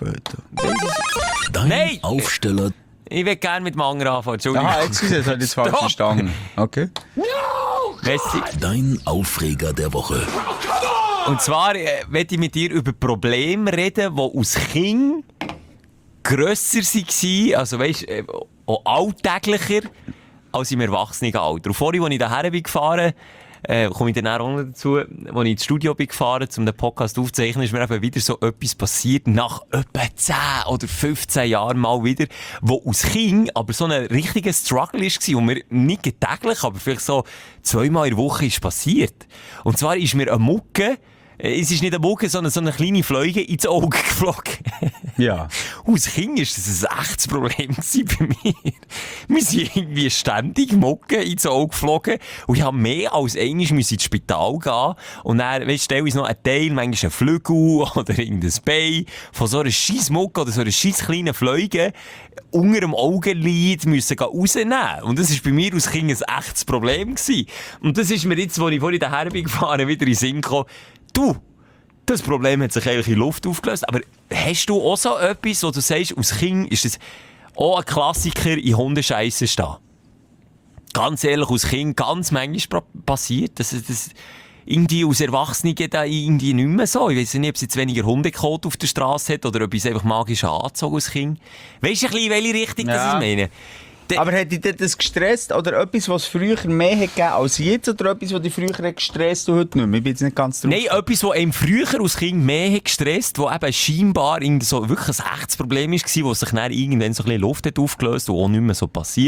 Dein Aufsteller. Ich will gerne mit dem anderen anfangen, Entschuldigung. Excuse, das hat jetzt falsch verstanden. Okay. Merci. Dein Aufreger der Woche. Und zwar möchte ich mit dir über Probleme reden, die aus Kind grösser waren, also weißt, auch alltäglicher als im Erwachsenenalter. Und vorhin, als ich daher bin gefahren, komme ich dann auch noch dazu, als ich ins Studio bin gefahren, um den Podcast aufzuzeichnen, ist mir eben wieder so etwas passiert, nach etwa 10 oder 15 Jahren mal wieder, wo aus Kind aber so ein richtiger Struggle war, und mir nicht täglich, aber vielleicht so 2-mal in der Woche ist passiert. Und zwar ist mir eine Mucke, es ist nicht eine Mucke, sondern so eine kleine Fliege ins Auge geflogen. Ja. Als Kind war das ein echtes Problem bei mir. Wir sind irgendwie ständig Mucken ins Auge geflogen und ich habe mehr als einmal ins Spital gehen. Und dann, weißt du, stell uns noch einen Teil, manchmal ein Flügel oder irgendein Bein von so einer scheiß Mucke oder so einer scheiß kleinen Fliege unter dem Augenlid müssen rausnehmen. Und das war bei mir als Kind ein echtes Problem gewesen. Und das ist mir jetzt, als ich vorhin daher bin gefahren, wieder in den Sinn gekommen. Du, das Problem hat sich eigentlich in Luft aufgelöst, aber hast du auch so etwas, wo du sagst, als Kind ist das auch ein Klassiker in Hundescheisse stehen? Ganz ehrlich, als Kind ganz manchmal passiert, dass das irgendwie aus Erwachsenen da irgendwie nicht mehr so. Ich weiss nicht, ob es jetzt weniger Hundekot auf der Straße hat oder ob ich es einfach magisch angezogen als Kind. Weisst du ein bisschen, in welche Richtung das ich meine? Aber hat dich das gestresst oder etwas, was es früher mehr hat gegeben als jetzt, oder etwas, was dich früher hat gestresst und heute nicht mehr? Ich bin jetzt nicht ganz drauf. Nein, etwas, was einem früher als Kind mehr hat gestresst, was eben scheinbar so wirklich ein echtes Problem war, wo sich dann irgendwann so ein bisschen Luft hat aufgelöst und auch nicht mehr so passiert.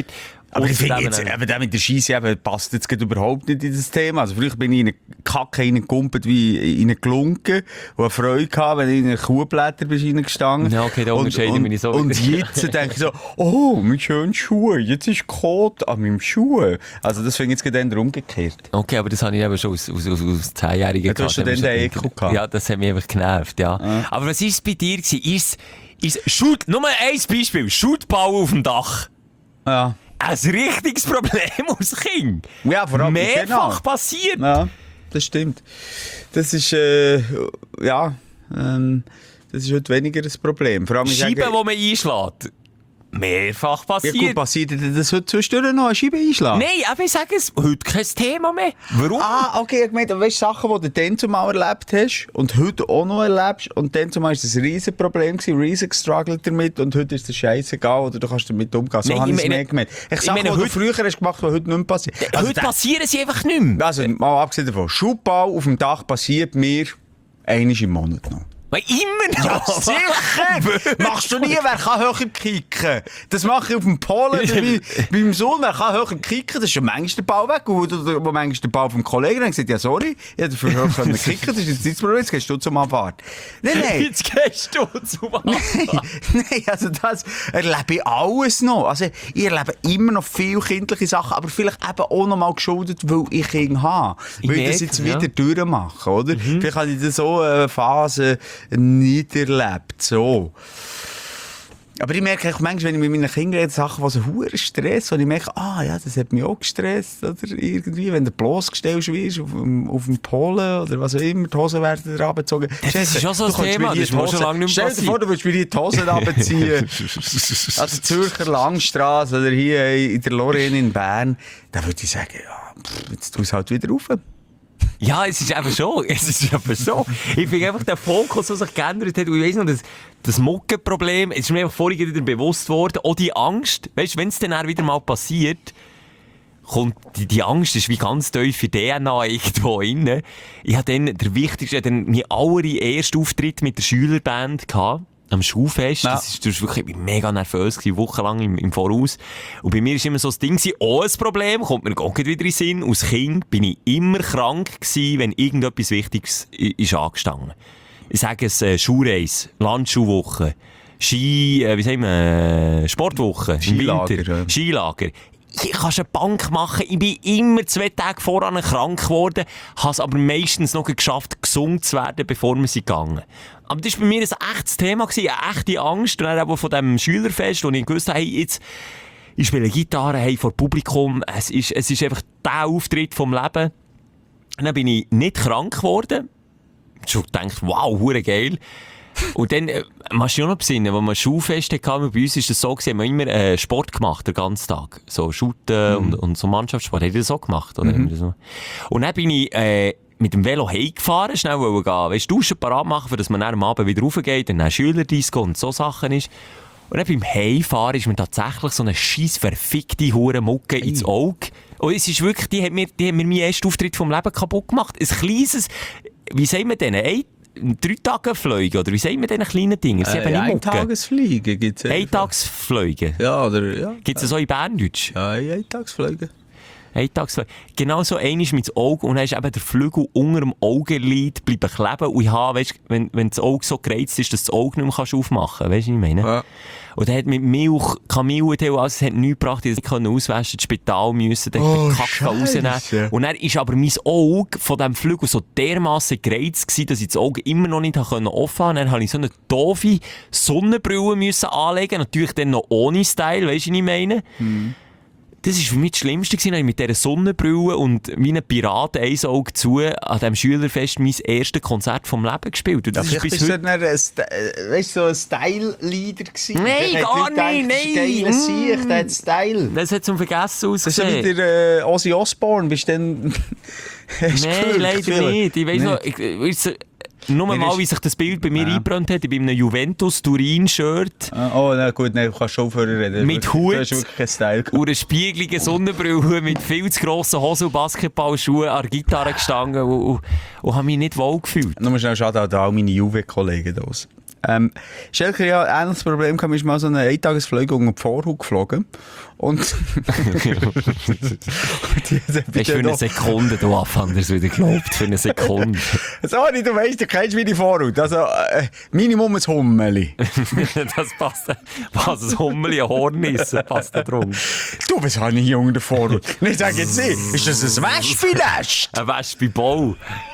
Aber ich finde Ausser jetzt, dem- eben der mit der Scheisse passt jetzt gerade überhaupt nicht in das Thema. Also früher bin ich in eine Kacke reingekumpelt wie in eine Glunke und habe Freude gehabt, wenn ich in eine Kuhblätter bist reingestanden. Ja, okay, da unterscheiden wir uns so. Und jetzt denke ich so, oh, mit schönen Schuhen, jetzt ist Kot an meinem Schuh. Also das finde ich jetzt gerade umgekehrt. Okay, aber das habe ich eben schon aus 10-Jährigen Ja, du hast schon gehabt. dann den Ekel gehabt. Ja, das hat mich einfach genervt, ja. Aber was war es bei dir gewesen? Nur ein Beispiel. Schutball auf dem Dach. Ja. Ein richtiges Problem als Kind. Ja, vor allem, Mehrfach genau. passiert. Ja, das stimmt. Das ist, das ist heute weniger ein Problem. Vor allem, ich Scheiben, die sage, man einschlägt. Mehrfach ja, passiert. gut, passiert dir das heute zwischendurch noch, eine Scheibe einschlagen? Nein, aber ich sage es, heute kein Thema mehr. Warum? Ah, okay, ich meine, weißt du, Sachen, die du dann zumal erlebt hast und heute auch noch erlebst und dann zumal war es ein riesen Problem, ein riesen Struggle damit und heute ist es scheißegal oder du kannst damit umgehen. So Nein, habe ich ich es meine- mehr gemeint. Ich sage, meine, was du heute- früher hast gemacht, was heute nicht mehr passiert. Heute passieren sie einfach nicht mehr. Also, mal abgesehen davon, Schubbau auf dem Dach passiert mir einmal im Monat noch. Weil immer noch. Sicher! Machst du nie, wer kann höher kicken? Das mache ich auf dem Polen beim Sohn, wer kann höher kicken? Das ist schon manchmal der Ball weg. Oder manchmal der Ball vom Kollegen. Dann gesagt, ja sorry, ich hätte dafür höher können kicken. Das ist jetzt nicht das Problem, jetzt gehst du zum Abfahrt. Nein. Jetzt gehst du zum Nein, also das erlebe ich alles noch. Also ich erlebe immer noch viele kindliche Sachen, aber vielleicht eben auch noch mal geschuldet, weil ich Kinder habe. Weil ich das jetzt wieder durchmache, oder? Vielleicht habe ich das so eine Phase nicht erlebt, so. Aber ich merke auch manchmal, wenn ich mit meinen Kindern rede, Sachen, die so verdammt Stress, und ich merke, ja, das hat mich auch gestresst, oder irgendwie, wenn du bloßgestellt wirst auf dem Polen, oder was auch immer, die Hosen werden dir abgezogen. Das ist schon so ein Thema, das ist mir schon lange nicht mehr Stell dir vor, du würdest mir die Hosen abziehen. An der Zürcher Langstrasse, oder hier in der Lorraine in Bern, da würde ich sagen, ja, jetzt tu es halt wieder rauf. Ja, es ist eben so. Ich finde einfach, der Fokus, der sich geändert hat, und ich weiss noch, das Muckenproblem, es ist mir einfach vorhin wieder bewusst worden, auch die Angst, weißt du, wenn es dann auch wieder mal passiert, kommt die Angst, ist wie ganz tief in DNA irgendwo rein. Ich hatte dann der wichtigste, meinen allerersten Auftritt mit der Schülerband gehabt. Am Schulfest. Ja. Das ist wirklich, ich war mega nervös, wochenlang im Voraus. Und bei mir war immer so das Ding, auch ein Problem, kommt mir auch wieder in den Sinn. Als Kind bin ich immer krank gewesen, wenn irgendetwas Wichtiges ist angestanden. Ich sage es, Schulreise, Landschulwoche, Sportwoche, Skilager, im Winter, ja. Skilager. Ich kann eine Bank machen. Ich bin immer 2 Tage voran krank geworden, habe es aber meistens noch geschafft, gesund zu werden, bevor wir sind gegangen. Aber das war bei mir ein echtes Thema, eine echte Angst. Und dann eben von diesem Schülerfest, wo ich gewusst habe, hey, jetzt, ich spiele Gitarre, hey, vor Publikum. Es ist einfach der Auftritt vom Leben. Und dann bin ich nicht krank geworden. Ich habe gedacht, wow, hure geil. Und dann, machst du dich auch noch besinnen, als wir Schulfest hatten, bei uns war das so, haben wir immer Sport gemacht, den ganzen Tag. So Shooten und so Mannschaftssport. Habt ihr das so gemacht? Oder? So? Und dann bin ich mit dem Velo heimgefahren, schnell gehen, weißt, Duschen parat machen, dass man dann am Abend wieder raufgeht, dann Schülerdisco und so Sachen ist. Und dann beim Heimfahren ist mir tatsächlich so eine scheisse verfickte Hurenmucke ins Auge. Und es ist wirklich, die hat mir meinen ersten Auftritt vom Leben kaputt gemacht. Ein kleines, wie sagen wir denn, 3-Tage-Flüge, oder wie sagen wir diese kleinen Dinge? Sie haben nicht Mucke. Eintagesfliegen gibt es. Eintagsflüge. Ja, oder? Ja. Gibt es so in Berndeutsch? Ja, Eintagsfliegen. Eintagsflüge. Genau so einmal mit dem Auge und dann ist eben der Flügel unter dem Augenlid bleiben kleben. Und ich habe, weißt, wenn das Auge so gereizt ist, dass du das Auge nicht mehr aufmachen kannst. Weißt du, was ich meine? Ja. Und er hat mit Milch, Kamillentee und alles, es hat nichts gebracht, ich konnte nicht auswaschen, ins Spital müssen, dann den Kack rausnehmen. Und dann ist aber mein Auge von diesem Flügel so dermassen gereizt gewesen, dass ich das Auge immer noch nicht offen haben. Dann musste ich so eine doofe Sonnenbrille müssen anlegen, natürlich dann noch ohne Style, weißt du, was ich meine? Das war für mich das Schlimmste gewesen, ich mit dieser Sonnenbrille und wie ein Pirat ein Auge zu an diesem Schülerfest mein erstes Konzert vom Leben gespielt. Und das ist bis heute... Weißt du, so ein Style-Leader gewesen? Nein, gar nicht, nein. Geiler Sieg, der hat Style. Das hat zum Vergessen Das ist ja ausgesehen. wieder Ozzy Osbourne, bist du dann... Nein, leider nicht. Ich weiss noch, nur Nee, mal, das- wie sich das Bild bei mir eingebrannt hat. Ich bin in einem Juventus-Turin-Shirt Oh, na gut, nein, du kannst schon vorher reden. Mit Du Hut. hast wirklich keinen Style gehabt. und einer spiegligen Sonnenbrille mit viel zu grossen Hosen und Basketballschuhen an der Gitarre gestanden und habe mich nicht wohl gefühlt. Nur schnell schade an all meine Juve-Kollegen da. Schelker, ja, ein ähnliches Problem kam, ist mal so eine Eintagesflüge um die Vorhaut geflogen. Und Hast du für eine Sekunde, du Abfanders wieder geglaubt, für eine Sekunde. Sorry, du weißt, du kennst meine Vorhaut. Also, Minimum ein Hummeli. Das passt. Was, ein Hummeli, ein Hornissen, passt da drum. Du, was habe ich hier unter der Vorhaut? Ich sage jetzt nicht, ist das ein Wespennest? Ein Wespibau.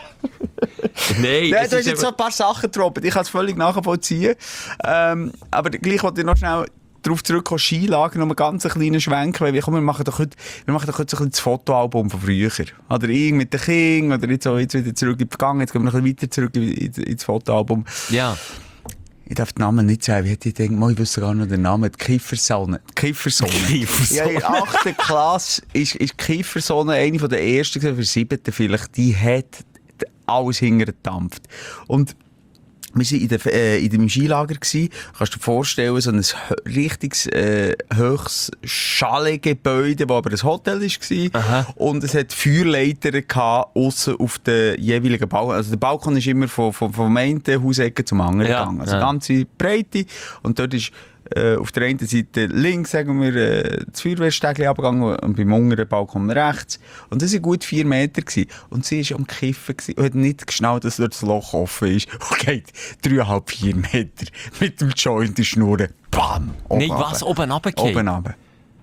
Nein, Ja, du hast jetzt so ein paar Sachen getroffen, ich kann es völlig nachvollziehen. Aber gleich wollte ich noch schnell darauf zurückkommen, Skilager, noch einen ganz kleinen Schwenk, weil wir machen doch heute so ein bisschen das Fotoalbum von früher. Oder irgend mit den Kindern, oder jetzt wieder zurück in die Vergangenheit, jetzt gehen wir noch ein bisschen weiter zurück ins Fotoalbum. Ja. Ich darf den Namen nicht sagen, ich denke, ich wüsste gar noch den Namen, die Kiefersonne. Ja, in der 8. Klasse ist Kiefersonne eine von der ersten, für 7. vielleicht, die hat alles hintergedampft. Und wir waren in dem Skilager gsi. Kannst du dir vorstellen, so ein richtiges, höchstes Chalet-Gebäude, wo aber ein Hotel war. Aha. Und es hat Feuerleiter gehabt, aussen auf den jeweiligen Balkon. Also der Balkon ist immer vom einen Hausecke zum anderen gegangen. Also ganze Breite. Und dort ist auf der einen Seite links, sagen wir, das Feuerwehrstegli abgegangen und beim unteren Balkon rechts. Und das waren gut 4 Meter. Und sie war am Kiffen und hat nicht geschnallt, dass dort das Loch offen ist. Und geht 3,5, 4 Meter mit dem Joint in die Schnur. Bam! Nein, was? Oben runtergefallen? Oben runter.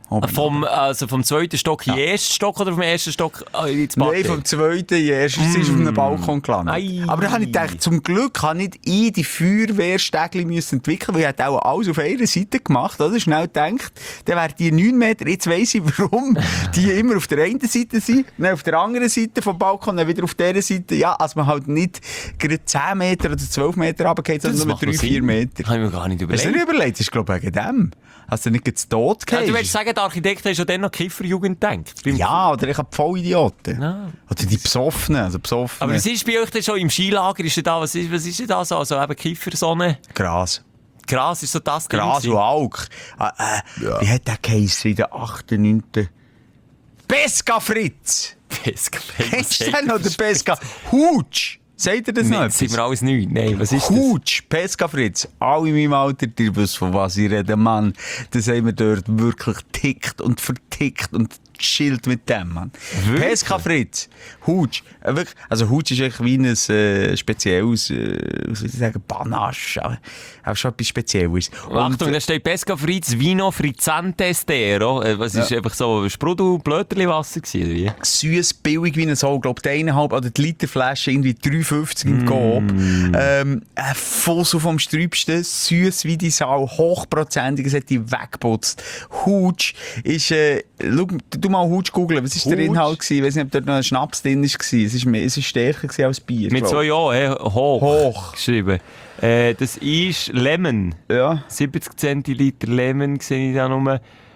Vom 2. Stock in den 1. Stock oder vom 1. Stock ins Bad? Nein, vom 2. Erst. Sie ist auf einem Balkon gelandet. Ei. Aber dann habe ich gedacht, zum Glück habe ich nicht die Feuerwehrstegli entwickeln, weil ich hätte auch alles auf einer Seite gemacht, oder? Schnell gedacht, dann wären die 9 Meter, jetzt weiss ich warum, die immer auf der einen Seite sind, dann auf der anderen Seite vom Balkon, dann wieder auf dieser Seite. Ja, also man halt nicht gerade 10 Meter oder 12 Meter runtergeht, sondern nur 3-4 Meter. Habe ich mir gar nicht überlegt. Hast du dir überlegt? Das ist, glaube ich, wegen dem. Hast du nicht jetzt tot Ja, gehabt? du willst sagen, der Architekt hat schon dann noch Kifferjugend gedacht? Ja, oder ich habe Vollidioten. Ja. Oder die Besoffenen. Aber was ist bei euch denn schon im Skilager? Ist denn da, was ist denn da so? Also eben Kiffersonne? Gras. Gras ist so das Ding Gras und gewesen? Alk. Wie hat der geheissen in der 8., 9.? Pesca Fritz! Pesca. Kennst du den noch, der Pesca? Hutsch! Sagt ihr das noch? Nein, sind wir alles neu? Nein, was ist das? Hutsch, Pesca Fritz. Alle in meinem Alter, die wissen, von was ich rede, Mann. Das haben wir dort wirklich tickt und vertickt und chillt mit dem, Mann. Wirklich? Pesca Fritz. Hutsch. Wirklich. Also Hutsch ist eigentlich wie ein spezielles, was soll ich sagen, Panache. Auch schon etwas Spezielles. Achtung, da steht Pesca Fritz Vino Frizzante Estero. Was ist einfach so Sprudel, Blöterli-Wasser gewesen, oder wie? Süß, billig wie ein Sau. Ich glaube, die 1,5 oder die Literflasche irgendwie 3,50 im Coop. Ein Fussel vom Sträubsten, süß wie die Sau, hochprozentig, es hat die weggeputzt. Hutsch ist, schau, du mal Hutsch googeln, was ist der Inhalt gewesen? Ich weiß nicht, ob dort noch ein Schnaps drin war. Es war stärker gewesen als Bier. Mit 2 A, hoch geschrieben. Das ist Lemon. Ja. 70 Zentiliter Lemon sehe ich da nur.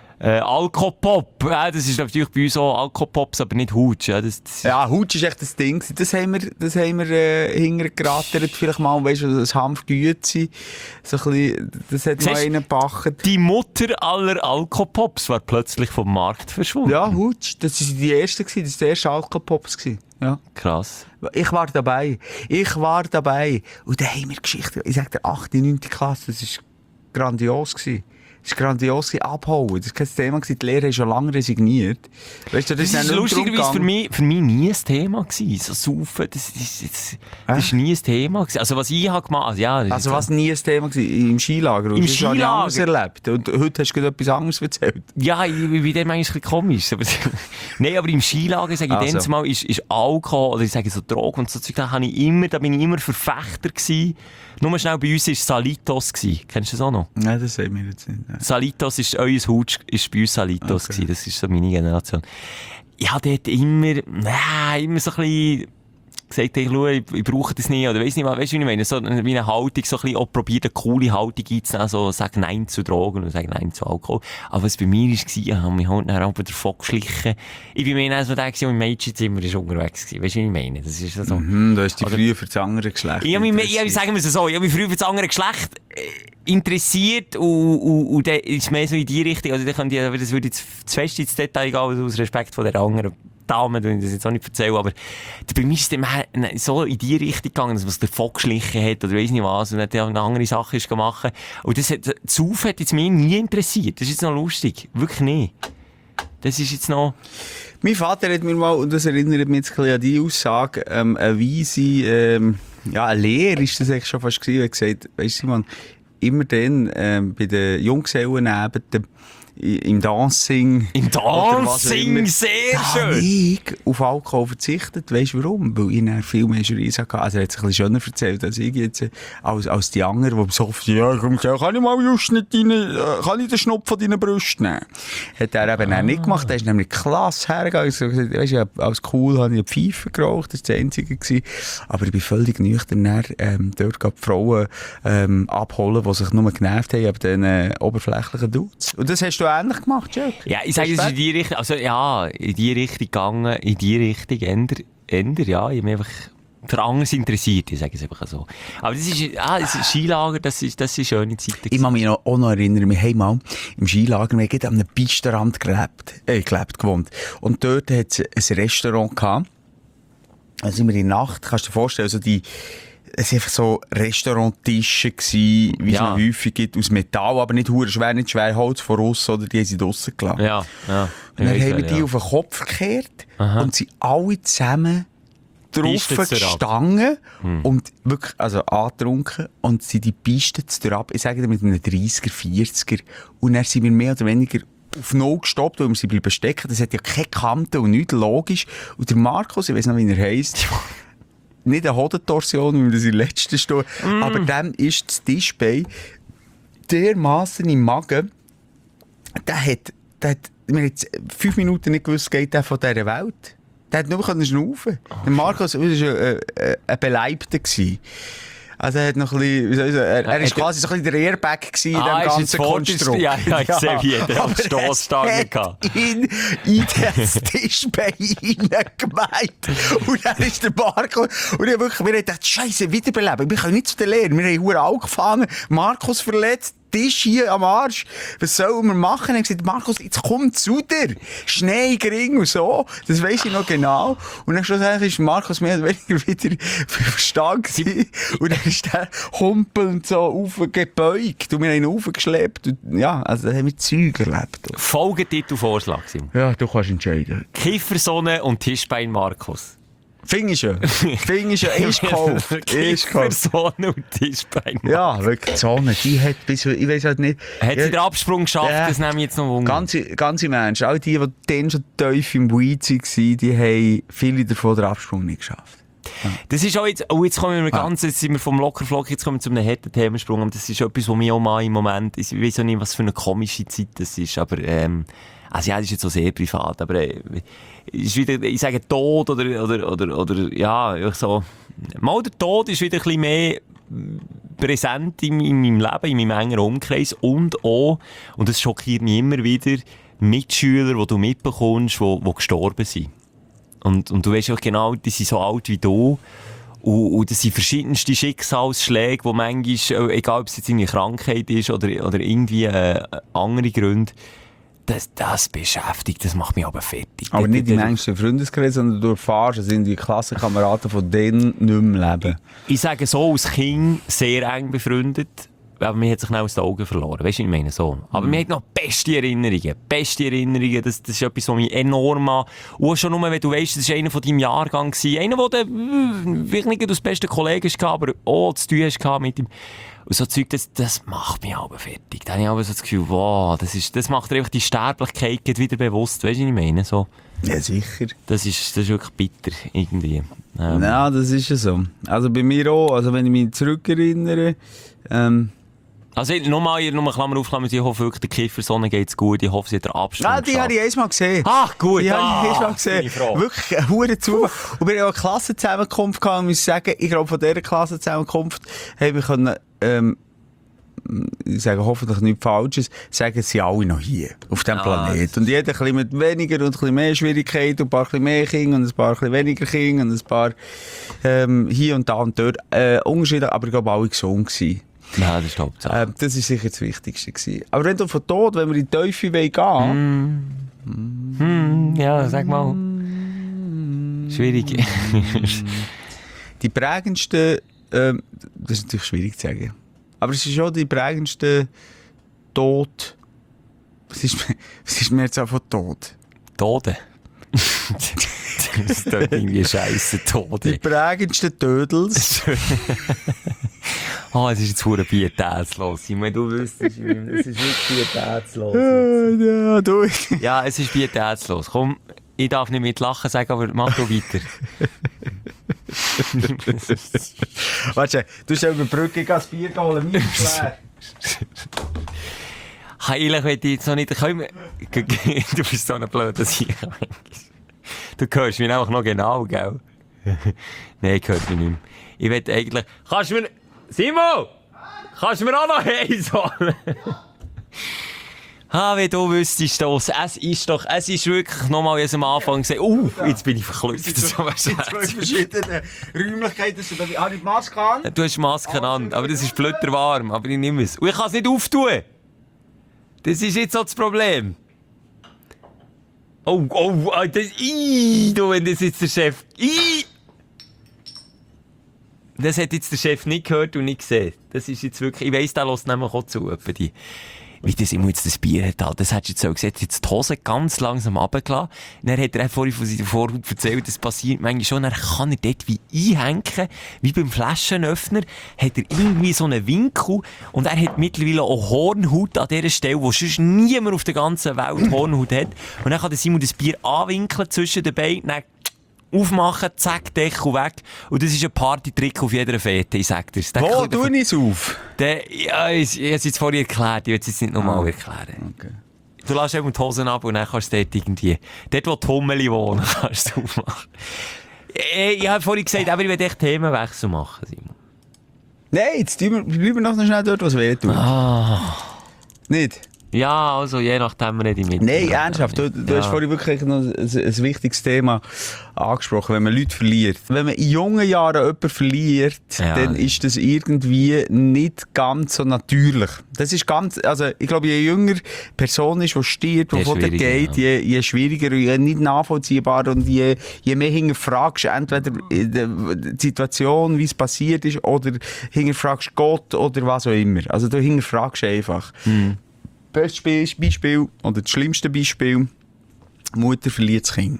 Alkopop. Das ist natürlich bei uns auch Alkopops, aber nicht Hutsch. Ja, Ja, Hutsch ist echt das Ding. Das haben wir hintergerattert. Vielleicht mal, weißt du, das Hanfgüezi. So ein bisschen, das hat mal einen gebacken. Die Mutter aller Alkopops war plötzlich vom Markt verschwunden. Ja, Hutsch. Das war die erste. Das war der erste Alkopops. Ja. Krass. Ich war dabei. Und dann haben wir Geschichten. Ich sage dir, 8., 9. Klasse, das war grandios. Das war grandios, abhauen. Das war kein Thema. Die Lehrer haben schon lange resigniert. Weißt du, Das ist lustigerweise für mich nie ein Thema gewesen. So Saufen, das ist nie ein Thema gewesen. Also was ich habe gemacht, ja. Also was nie ein Thema war? Im Skilager? Im das habe ich anders Skilager? erlebt. Und heute hast du gerade etwas anderes erzählt. Ja, ich bin dem eigentlich ein bisschen komisch. Aber nein, aber im Skilager, sage ich, Also. mal, ist Alkohol, oder ich sage so Drogen und so Zeug, da bin ich immer Verfechter gewesen. Nur schnell, bei uns war Salitos gewesen. Kennst du das auch noch? Nein, das sehen wir jetzt nicht. Nein. Salitos ist, euer Hutsch ist bei uns Salitos gewesen. Das ist so meine Generation. Ich habe dort immer so ein bisschen gesagt, ich brauche das nicht, oder weiss nicht was, weißt du, wie ich meine? So wie eine Haltung, so ein bisschen auch probiert, eine coole Haltung einzunehmen, so, sag Nein zu Drogen und sag Nein zu Alkohol. Aber was bei mir war, ich habe mich halt nachher einfach davon geschlichen. Ich bin mir so der, der im Mädchenzimmer unterwegs war. Weißt du, wie ich meine? Das ist so. Du hast dich früher für das andere Geschlecht sagen wir es so, ich habe mich früher für das andere Geschlecht interessiert und dann ist mehr so in die Richtung, also das würde jetzt zu fest ins Detail gehen, aus Respekt von der anderen Dame, wenn ich das jetzt auch nicht erzähle, aber bei mir ist es dann so in die Richtung gegangen, dass man es davon geschlichen hat oder weiss nicht was und dann eine andere Sache ist gemacht. Und das Saufen hat jetzt mich nie interessiert. Das ist jetzt noch lustig. Wirklich nicht. Das ist jetzt noch... Mein Vater hat mir mal, und das erinnert mich jetzt ein bisschen an die Aussage, eine weise, eine Lehre ist das eigentlich schon fast gewesen, er hat gesagt, weisst du, Simon, immer dann, bei den Junggesellenabenden, im Dancing. Im Dancing, sehr schön! Ich auf Alkohol verzichtet. Weisst du warum? Weil ich dann viel mehr Juries hatte. Also er hat es ein bisschen schöner erzählt als ich jetzt, als die anderen, die so oft, ja, komm, kann ich mal just nicht kann ich den Schnupf von deinen Brüsten nehmen? Hat er eben auch nicht gemacht. Er ist nämlich klasse hergegangen. Ich gesagt, weisst du, als cool habe ich eine Pfeife geraucht. Das war das Einzige gewesen. Aber ich bin völlig nüchtern dort die Frauen abholen, die sich nur genervt haben, aber den oberflächlichen Dudes. Und das hast du ähnlich gemacht, Jack? Ja, ich sage, es ist in die Richtung, also ja, in die Richtung gegangen, in die Richtung, änder, ja, ich bin einfach für anderes interessiert, ich sage es einfach so. Aber das ist Skilager, das ist schöne Zeit. Ich kann mich auch noch erinnern, wir haben mal im Skilager, wir haben an einem Pistenrand gewohnt. Und dort hat es ein Restaurant gehabt. Da sind wir in der Nacht, kannst du dir vorstellen, also es waren einfach so Restauranttische gewesen, wie es noch häufig gibt, aus Metall, aber nicht schwer, nicht schwer Holz von Russen, oder die haben sie draussen gelassen. Ja. Und dann haben wir die auf den Kopf gekehrt und sind alle zusammen drauf gestanden und wirklich, also angetrunken und sind die Piste ab, ich sage dir, mit einem 30er, 40er. Und dann sind wir mehr oder weniger auf Null gestoppt, weil wir sie bleiben stecken. Das hat ja keine Kante und nichts, logisch. Und der Markus, ich weiss noch, wie er heisst, nicht eine Hodentorsion, wie wir das in der letzten Stunde, aber dann ist das Tischbein dermassen im Magen, der hat, wir haben jetzt 5 Minuten nicht gewusst, geht der von dieser Welt. Der hat nur schnaufen. Der Markus, das war ein Beleibter. Also er hat noch ein bisschen, wie soll ich sagen, er ist quasi so ein bisschen der Airbag in dem ganzen Konstrukt. Ja, ich sehe, wie er auf Stossstange hatte. In das Tischbein hineingemeint. Und dann ist der Markus, und ich wirklich, wir haben gedacht, Scheiße, wiederbeleben. Wir können nicht zu der Lehre. Wir haben Huren angefangen, Markus verletzt, Tisch hier am Arsch. Was sollen wir machen? Und ich gesagt, Markus, jetzt komm zu dir. Schnee, gering und so. Das weiss ich noch genau. Und dann schlussendlich ist Markus mehr oder weniger wieder verstanden. Und dann ist der humpelnd so aufgebeugt. Und wir haben ihn aufgeschleppt. Und ja, also da haben wir Zeug erlebt. Folgetitel-Vorschlag, Simon. Ja, du kannst entscheiden. Kiefersonne und Tischbein Markus. Finde ich schon. Ist gekauft. Kiefersonne und Tischbein Markus. Ja, wirklich, die Sonne, die hat bis, ich weiss halt nicht. Hat sie den Absprung geschafft? Ja. Das nehme ich jetzt noch Wunder. Ganz im Ernst. All die dann schon tief im Weed waren, die haben viele davon den Absprung nicht geschafft. Ja. Das ist auch jetzt, jetzt kommen wir jetzt sind wir vom Lockerflock, jetzt kommen wir zu einem harten Themensprung. Und das ist etwas, was mich auch mal im Moment, ich weiss auch nicht, was für eine komische Zeit das ist, aber, also ja, das ist jetzt so sehr privat, aber, ist wieder, ich sage Tod oder ja, so, mal der Tod ist wieder ein bisschen mehr präsent in meinem Leben, in meinem engeren Umkreis und auch, und das schockiert mich immer wieder, Mitschüler, die du mitbekommst, die gestorben sind. Und du weißt auch genau, die sind so alt wie du. Und das sind verschiedenste Schicksalsschläge, die manchmal, egal ob es jetzt eine Krankheit ist oder irgendwie andere Gründe, das beschäftigt, das macht mich aber fertig. Aber nicht im engsten Freundeskreis, sondern du erfährst, dass die Klassenkameraden von denen nicht mehr leben. Ich sage so, als Kind sehr eng befreundet, aber man hat sich schnell aus den Augen verloren. Weißt du, ich meine so. Aber man hat noch beste Erinnerungen. Das ist etwas, was mich enorm an. Und schon nur, wenn du weißt, das war einer von deinem Jahrgang gewesen. Einer, der vielleicht nicht das beste Kollege war, aber auch zu tun hast mit ihm. Und so Zeug, das macht mich aber fertig. Da habe ich aber so das Gefühl, wow, das macht dir einfach die Sterblichkeit wieder bewusst. Weißt du, was ich meine? So. Ja, sicher. Das ist wirklich bitter, irgendwie. Ja, das ist ja so. Also bei mir auch, also wenn ich mich zurückerinnere, also nochmal Klammer auf, Klammer, ich hoffe wirklich, der Kiefersonne geht's gut, ich hoffe, sie hat den Abstand geschafft. Die habe ich erst mal gesehen. Ach gut, die habe ich erst mal gesehen. Wirklich ein Hure Zufall. Und wir haben auch eine Klassenzusammenkunft gehabt, und muss sagen, ich glaube, von dieser Klassenzusammenkunft haben wir können, ich sage hoffentlich nichts Falsches, sagen sie alle noch hier, auf diesem Planeten. Und jeder ein bisschen mit weniger und ein bisschen mehr Schwierigkeiten, und ein paar bisschen mehr Kinder und ein paar bisschen weniger Kinder und ein paar hier und da und dort. Unterschiedlich, aber ich glaube, alle gesund gewesen. Ja, das ist Hauptsache. Das war sicher das Wichtigste gewesen. Aber wenn du von Tod, wenn wir in die Teufel gehen ja, sag mal. Schwierig. Die prägendsten, das ist natürlich schwierig zu sagen, aber es ist schon die prägendsten Tod. Was ist mir jetzt einfach tot? Tode. Das ist doch irgendwie scheisse Die Tode. prägendsten Tödels. Es ist jetzt verdammt pietätslos. Ich meine, du wüsstest, es ist wirklich pietätslos. Ja, du. Ja, es ist pietätslos. Komm, ich darf nicht mit Lachen sagen, aber mach doch weiter. Warte, du hast über die Brücke das Bier holen, mir schwer. Eigentlich will ich jetzt noch nicht... Du bist so ein blöder Sieg. Du hörst mich einfach noch genau, gell? Nein, ich höre mich nicht mehr. Ich will eigentlich... Kannst du mir... Simon! Kannst du mir auch noch eins holen? Wie du wüsstest das. Es ist wirklich nochmal am Anfang gesagt, jetzt bin ich verklüpft. In zwei verschiedenen Räumlichkeiten. Habe ich die Maske an? Du hast Maske an, aber das ist blöderwarm. Aber ich nehme es. Und ich kann es nicht auftun. Das ist jetzt so das Problem. Wenn das jetzt der Chef... Das hat jetzt der Chef nicht gehört und nicht gesehen. Das ist jetzt wirklich... Ich weiss, der hört nämlich auch zu. Wie das immer jetzt das Bier hat. Das hättest du jetzt so gesagt. Jetzt die Hose ganz langsam runtergelassen. Dann hat er vorhin von seiner Vorhaut erzählt, das passiert manchmal schon. Dann kann er dort wie einhängen, wie beim Flaschenöffner, hat er irgendwie so einen Winkel und er hat mittlerweile auch Hornhaut an dieser Stelle, wo sonst niemand auf der ganzen Welt Hornhaut hat. Und dann kann der Simon das Bier anwinkeln zwischen den Beinen, dann aufmachen, zack, Deckel weg. Und das ist ein Partytrick auf jeder Fete, ich sag dir's. Wo tue ich es auf? Ich habe es jetzt vorhin erklärt, ich will es jetzt nicht nochmal erklären. Okay. Du lässt eben die Hosen ab und dann kannst du dort irgendwie... Dort, wo die Hummeli wohnen, kannst du aufmachen. Ich habe vorhin gesagt, aber ich will echt Themenwechsel machen, Simon. Nein, jetzt bleiben wir noch schnell dort, was weh tut. Nicht? Ja, also je nachdem rede ich mit. Nein, ernsthaft. Du hast vorhin wirklich noch ein wichtiges Thema angesprochen, wenn man Leute verliert. Wenn man in jungen Jahren jemanden verliert, dann ist das irgendwie nicht ganz so natürlich. Das ist ganz, also ich glaube, je jünger die Person ist, die stirbt, die von dir geht, je schwieriger, je nicht nachvollziehbar und je mehr hinterfragst du entweder die Situation, wie es passiert ist, oder hinterfragst Gott oder was auch immer. Also du hinterfragst einfach. Bestes Beispiel, oder das schlimmste Beispiel, Mutter verliert das Kind.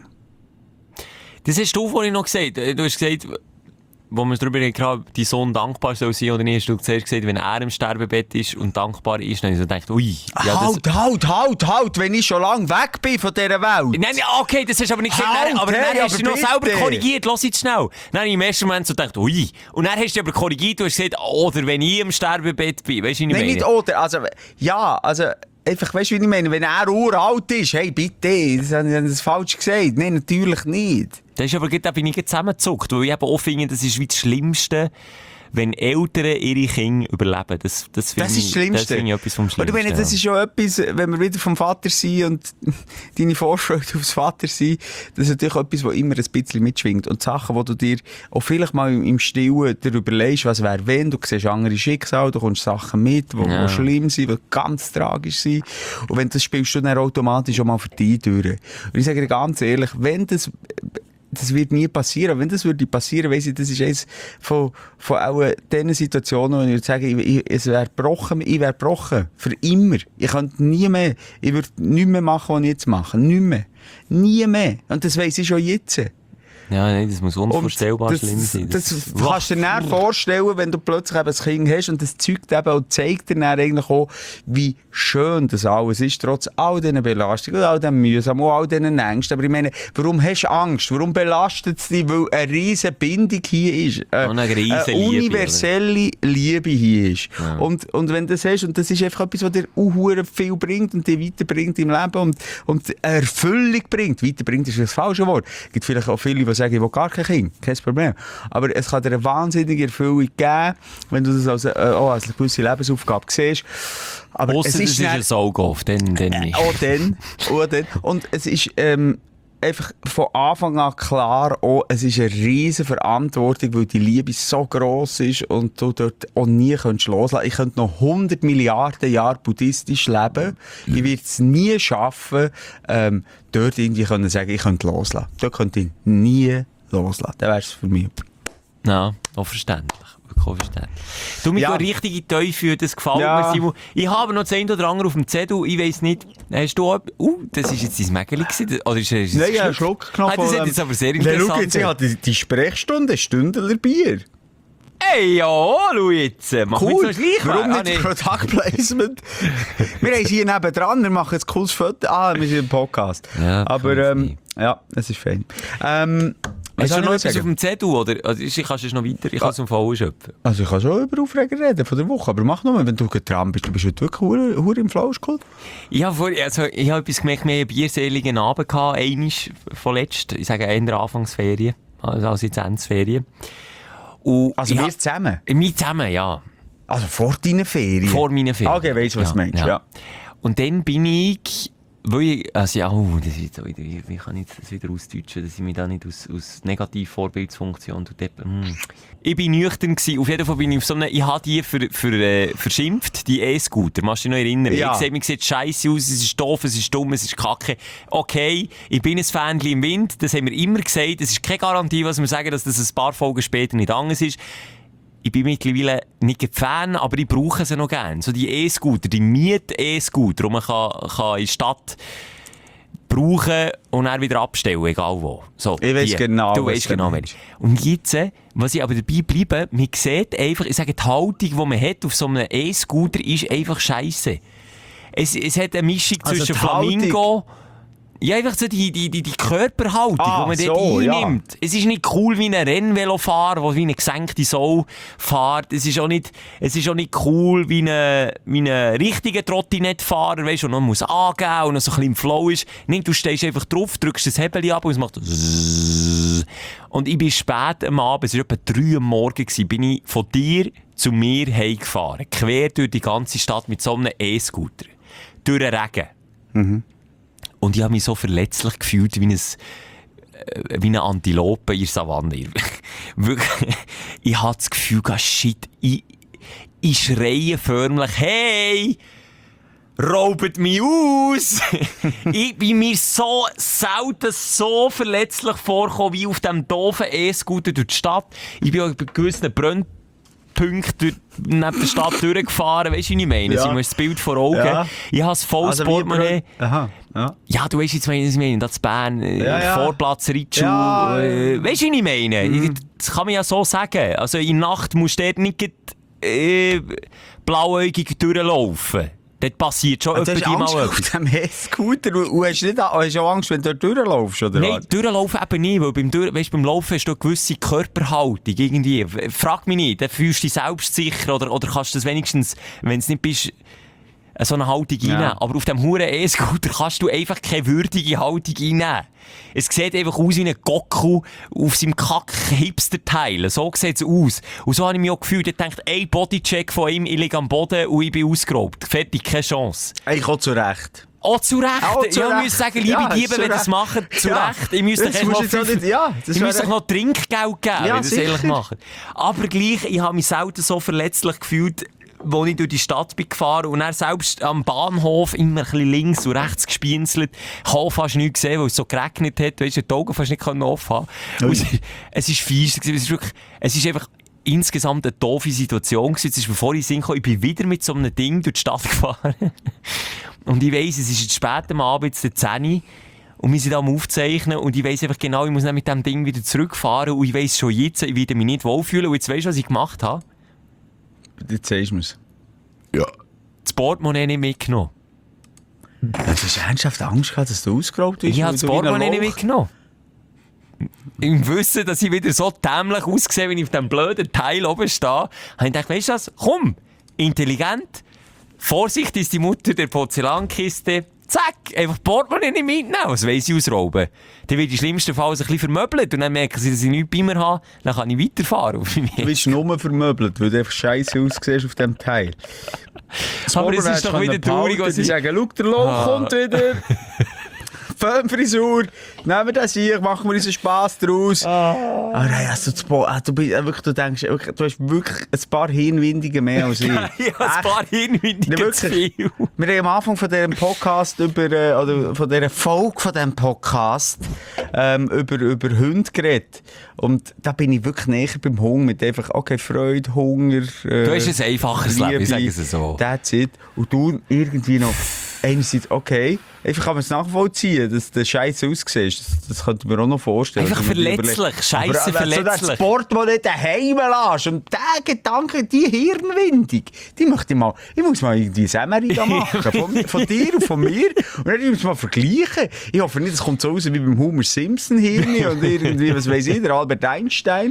Das hast du vorhin noch gesagt. Du hast gesagt, wo wir darüber gesprochen haben, dein Sohn dankbar soll sein oder nicht, hast du zuerst gesagt, wenn er im Sterbebett ist und dankbar ist, dann habe ich so gedacht, ui. Ja, Halt, wenn ich schon lange weg bin von dieser Welt. Nein, okay, das hast du aber nicht gesagt. Aber dann hast du noch selber korrigiert, lass jetzt schnell. Dann habe ich im ersten Moment so gedacht, ui. Und dann hast du aber korrigiert, du hast gesagt, oder wenn ich im Sterbebett bin, weißt du, wie ich meine? Nein, nicht oder, also, ja, also, einfach, weißt du, wie ich meine, wenn er uralt ist, hey, bitte, das haben das falsch gesagt. Nein, natürlich nicht. Das ist aber, da bin ich zusammengezuckt, weil ich eben auch finde, das ist wie das Schlimmste, wenn Eltern ihre Kinder überleben. Das ist das Schlimmste. Das finde ich etwas vom Schlimmsten. Und ich meine, das ist schon etwas, wenn wir wieder vom Vater sind und deine Vorschläge aufs Vater sind, das ist natürlich etwas, was immer ein bisschen mitschwingt. Und Sachen, die du dir auch vielleicht mal im Stillen dir überlegst, was wäre wenn, du siehst andere Schicksale, du kommst Sachen mit, die schlimm sind, die ganz tragisch sind. Und wenn das spielst du dann automatisch auch mal für dich durch. Und ich sage dir ganz ehrlich, wenn das wird nie passieren. Wenn das würde passieren, weiss ich, das ist eines von auch diesen Situationen, wo ich würde sagen, ich wäre gebrochen. Für immer. Ich könnte nie mehr. Ich würde nichts mehr machen, was ich jetzt mache. Nicht mehr. Nie mehr. Und das weiss ich schon jetzt. Ja, nein, das muss unvorstellbar schlimm sein. Das kannst du dir dann vorstellen, wenn du plötzlich eben ein Kind hast und das zeugt eben und zeigt dir dann eigentlich auch, wie schön das alles ist, trotz all diesen Belastungen, all diesen Mühsam und all diesen Ängsten. Aber ich meine, warum hast du Angst? Warum belastet es dich? Weil eine riesen Bindung hier ist. Eine universelle Liebe hier ist. Ja. Und wenn du das hast, und das ist einfach etwas, was dir auch viel bringt und dich weiterbringt im Leben und Erfüllung bringt. Weiterbringt ist das falsche Wort. Es gibt vielleicht auch viele, die sagen, ich will gar kein Kind, kein Problem. Aber es kann dir eine wahnsinnige Erfüllung geben, wenn du das als eine gewisse Lebensaufgabe siehst. Aber es ist ein Saugauf, dann nicht. Auch dann. Und es ist einfach von Anfang an klar, es ist eine riesige Verantwortung, weil die Liebe so gross ist und du dort auch nie loslassen kannst. Ich könnte noch 100 Milliarden Jahre buddhistisch leben. Ich würde es nie schaffen, dort irgendwie sagen, ich könnte loslassen. Dort könnte ich nie loslassen. Dann wär's für mich. Ja, auch verständlich. Wirklich auch verständlich. Du, mich richtige Teufel, das gefällt mir, Simon. Ich habe noch das eine oder andere auf dem Zettel, ich weiss nicht, hast du das ist jetzt dein Mägeli gewesen? Oder ist es Nein, ich habe einen Schluck genommen. Das ist jetzt aber sehr interessant. Schau jetzt, ich habe die Sprechstunde, Stündler Bier. Ey, ja, schau jetzt. Machen wir jetzt noch gleich. Warum nicht Product Placement? Wir haben es hier nebendran, wir machen jetzt cooles Foto. Wir sind im Podcast. Ja, aber, ja, es ist fein. Hast du noch etwas auf dem Zettel, oder? Also, ich kann es noch weiter, ich kann es am Vollen schöpfen. Also ich kann schon über Aufreger reden von der Woche, aber mach nur, wenn du dran bist, du bist heute wirklich hure im Flow, cool. Ich habe etwas gemerkt, wir hatten einen bierseligen Abend gehabt, einmal vorletzt, ich sage in der Anfangsferien, also jetzt Endsferien. Also wir zusammen? Wir zusammen, ja. Also vor deinen Ferien? Vor meinen Ferien. Okay, weißt du, was du meinst, ja. Und dann bin ich... das ist wieder, wie kann ich das wieder ausdeutschen, dass ich mich da nicht aus Negativ-Vorbildsfunktion Ich bin nüchtern gewesen. Auf jeden Fall bin ich auf so einem, ich habe die verschimpft, die E-Scooter. Machst du dich noch erinnern? Ja. Ich sehe, mir sieht scheiße aus, es ist doof, es ist dumm, es ist kacke. Okay, ich bin ein Fähnchen im Wind, das haben wir immer gesagt. Es ist keine Garantie, was wir sagen, dass das ein paar Folgen später nicht anders ist. Ich bin mittlerweile nicht ein Fan, aber ich brauche sie noch gerne. So die E-Scooter, die Miet-E-Scooter, die man kann in der Stadt brauchen und dann wieder abstellen, egal wo. So, ich weiss genau, du weißt genau, was. Und jetzt, was ich aber dabei bleibe, man sieht einfach, ich sage, die Haltung, die man hat auf so einem E-Scooter, ist einfach scheisse. Es hat eine Mischung zwischen Flamingo... Ja, einfach so die Körperhaltung, die man dort einnimmt. Ja. Es ist nicht cool wie ein Rennvelofahrer, der wie eine gesenkte Sau fährt. Es ist auch nicht cool wie ein richtiger Trottinettfahrer, weißt du, der noch muss angeben und noch so ein bisschen im Flow ist. Nein, du stehst einfach drauf, drückst das Hebel ab und es macht und ich bin spät am Abend, es war etwa 3 Uhr morgens, bin ich von dir zu mir heimgefahren. Quer durch die ganze Stadt mit so einem E-Scooter. Durch den Regen. Mhm. Und ich habe mich so verletzlich gefühlt wie eine Antilope in der Savanne. Wirklich, ich hatte das Gefühl, shit, ich schreie förmlich, hey, raubet mich aus! Ich bin mir so selten so verletzlich vorgekommen, wie auf diesem doofen E-Scooter durch die Stadt. Ich bin auch bei gewissen Brennpunkten neben der Stadt durchgefahren. Weißt du, wie ich meine? Ja. Sie haben das Bild vor Augen. Ja. Ich habe das volles Portemonnaie. Ja, du weißt jetzt, was ich meine. Das Bern, Vorplatz, Ritschu. Ja. Weißt du, wie ich meine? Das kann man ja so sagen. Also in der Nacht musst du dort nicht blauäugig durchlaufen. Dort passiert schon etwas. Du hast Angst auf dem E-Scooter und hast auch Angst, wenn du dort durchlaufst, oder? Nein, durchlaufen eben nicht, weil beim Laufen hast du eine gewisse Körperhaltung irgendwie. Frag mich nicht, dann fühlst du dich selbstsicher oder kannst du das wenigstens, wenn es nicht bist, so eine Haltung einnehmen. Aber auf dem huren E-Scooter kannst du einfach keine würdige Haltung einnehmen. Es sieht einfach aus wie ein Goku auf seinem Kack-Hipster-Teil. So sieht es aus. Und so habe ich mich auch gefühlt. Ich dachte, ein Bodycheck von ihm, ich liege am Boden und ich bin ausgeraubt. Fertig, keine Chance. Ich auch zu Recht. Oh, zu Recht. Ich muss sagen, liebe Diebe, wenn ihr das macht, zu Recht. Ich müsste euch noch Trinkgeld geben, wenn ihr das ehrlich macht. Aber gleich, ich habe mich selten so verletzlich gefühlt, als ich durch die Stadt bin gefahren und dann selbst am Bahnhof immer ein bisschen links und rechts gespienzelt. Ich habe fast nichts gesehen, weil es so geregnet hat. Weißt du, die Augen fast nicht offen haben. Es ist fies. Es ist einfach insgesamt eine doofe Situation gewesen. Jetzt ist, bevor ich hinkomme, ich bin wieder mit so einem Ding durch die Stadt gefahren. Und ich weiss, es ist jetzt spät am Abend, jetzt 10 Uhr. Und wir sind am Aufzeichnen und ich weiss einfach genau, ich muss dann mit dem Ding wieder zurückfahren und ich weiss schon jetzt, ich werde mich nicht wohlfühlen. Und jetzt weisst du, was ich gemacht habe? Jetzt sagst du mir's. Ja. Das Portemonnaie nicht mitgenommen. Du hast ernsthaft Angst gehabt, dass du ausgeraubt bist? Ich habe das Portemonnaie nicht mitgenommen. Im Wissen, dass ich wieder so dämlich aussehe, wenn ich auf diesem blöden Teil oben stehe, habe ich gedacht, weißt du was? Komm, intelligent. Vorsicht ist die Mutter der Porzellankiste. Zack, einfach Portemonnaie nicht mitnehmen. Was weiss ich ausrauben? Dann wird im schlimmsten Fall ein bisschen vermöbelt und dann merken sie, dass ich nichts bei mir habe. Dann kann ich weiterfahren. Du bist nur vermöbelt, weil du einfach scheiße aussiehst auf diesem Teil. Aber es ist doch wieder traurig, was ich sage, schau, der Lohn kommt wieder. Föhnfrisur, nehmen wir das hier, machen wir unseren Spass draus. Aber hey, also, du denkst, du hast wirklich ein paar Hirnwindige mehr als ich. Ja, ein paar Hirnwindige zu viel. Wir haben am Anfang von diesem Podcast oder von dieser Folge von diesem Podcast über Hunde geredet. Und da bin ich wirklich näher beim Hunger mit einfach, okay, Freude, Hunger. Du hast ein einfaches Leben, ich sage es so. That's it. Und du irgendwie noch, einerseits, okay, einfach kann man es nachvollziehen, dass der Scheiße aussieht. Das könnte man auch noch vorstellen. Einfach verletzlich, Scheiße verletzlich. So der Sport, den du nicht daheim lässt. Und der Gedanke, die Hirnwindung, die möchte ich mal, ich muss mal irgendwie Semmeri machen. Von dir und von mir. Und dann muss mal vergleichen. Ich hoffe nicht, es kommt so raus wie beim Homer Simpson Hirn und irgendwie, was weiss ich, der Albert Einstein.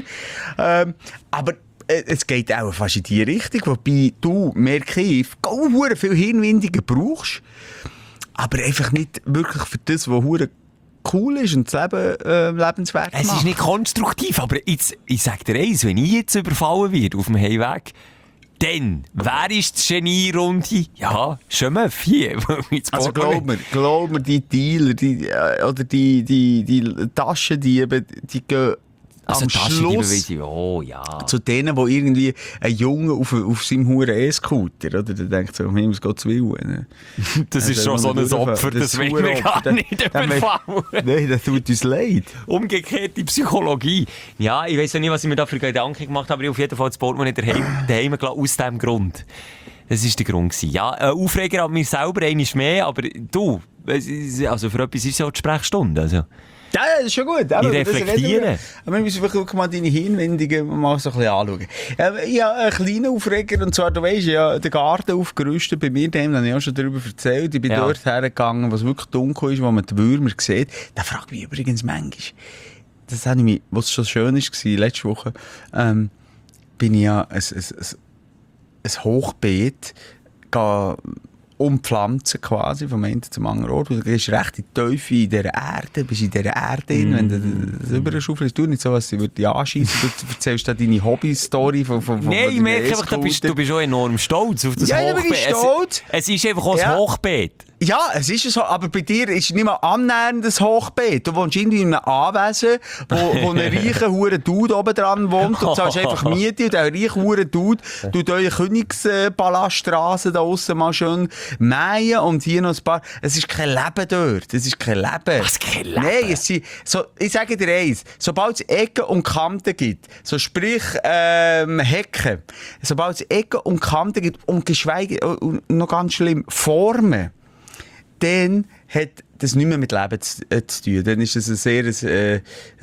Aber es geht auch fast in die Richtung, wobei du, merke ich, viel Hirnwindungen brauchst, aber einfach nicht wirklich für das, was cool ist und das Leben lebenswert macht. Es ist nicht konstruktiv, aber jetzt, ich sage dir eins, wenn ich jetzt überfallen werde auf dem Heimweg, dann, wer ist die Genie-Runde? Ja, Schömöff hier. Also glaub mir, die Dealer, oder die Taschendiebe, die gehen am Schluss zu denen, die irgendwie ein Junge auf seinem Huren E-Scooter, oder? Der denkt so, um Himmels Gottes Willen. Das ist schon so ein Opfer, das will man gar nicht überfallen. Nein, das tut uns leid. Umgekehrte Psychologie. Ja, ich weiss ja nicht, was ich mir da für Gedanken gemacht habe, aber ich auf jeden Fall das Portemonnaie daheim gelassen, aus diesem Grund. Das war der Grund. Ja, ein Aufreger an mir selber, einmal mehr, aber du, also für etwas ist es ja die Sprechstunde, also. Ja, das ist schon gut. Ich reflektiere. Aber wir müssen wirklich mal deine Hirnwindungen mal so ein bisschen anschauen. Ich habe einen kleinen Aufreger, und zwar, du weisst ja, den Garten aufgerüstet bei mir, dem habe ich auch schon darüber erzählt. Ich bin dort hergegangen, wo es wirklich dunkel ist, wo man die Würmer sieht. Da fragt mich übrigens manchmal, das habe ich mich, was schon schön war, letzte Woche, bin ich ja ein Hochbeet umpflanzen quasi, vom einen zum anderen Ort. Du gehst recht in die Teufel in dieser Erde, bist in dieser Erde drin, wenn du das überschaufelst. Du nicht so, was sie dich anschiessen. Du erzählst da deine Hobby-Story von Nein, ich merke einfach, du bist auch enorm stolz auf das Hochbeet. Ja, ich bin stolz. Es ist einfach auch ein Hochbeet. Ja, es ist so, aber bei dir ist es nicht mal annähernd ein Hochbeet. Du wohnst irgendwie in einem Anwesen, wo ein reicher hure Dude oben dran wohnt und zahlst einfach Miete und der reiche hure Dude tut eure Königspalaststraße da aussen mal schön mähen und hier noch ein paar. Es ist kein Leben dort. Es ist kein Leben. Was, kein Leben? Nein, ich sage dir eins, sobald es Ecken und Kanten gibt, so sprich Hecken, sobald es Ecken und Kanten gibt und geschweige, noch ganz schlimm, Formen, dann hat das nicht mehr mit Leben zu tun. Dann ist es ein sehr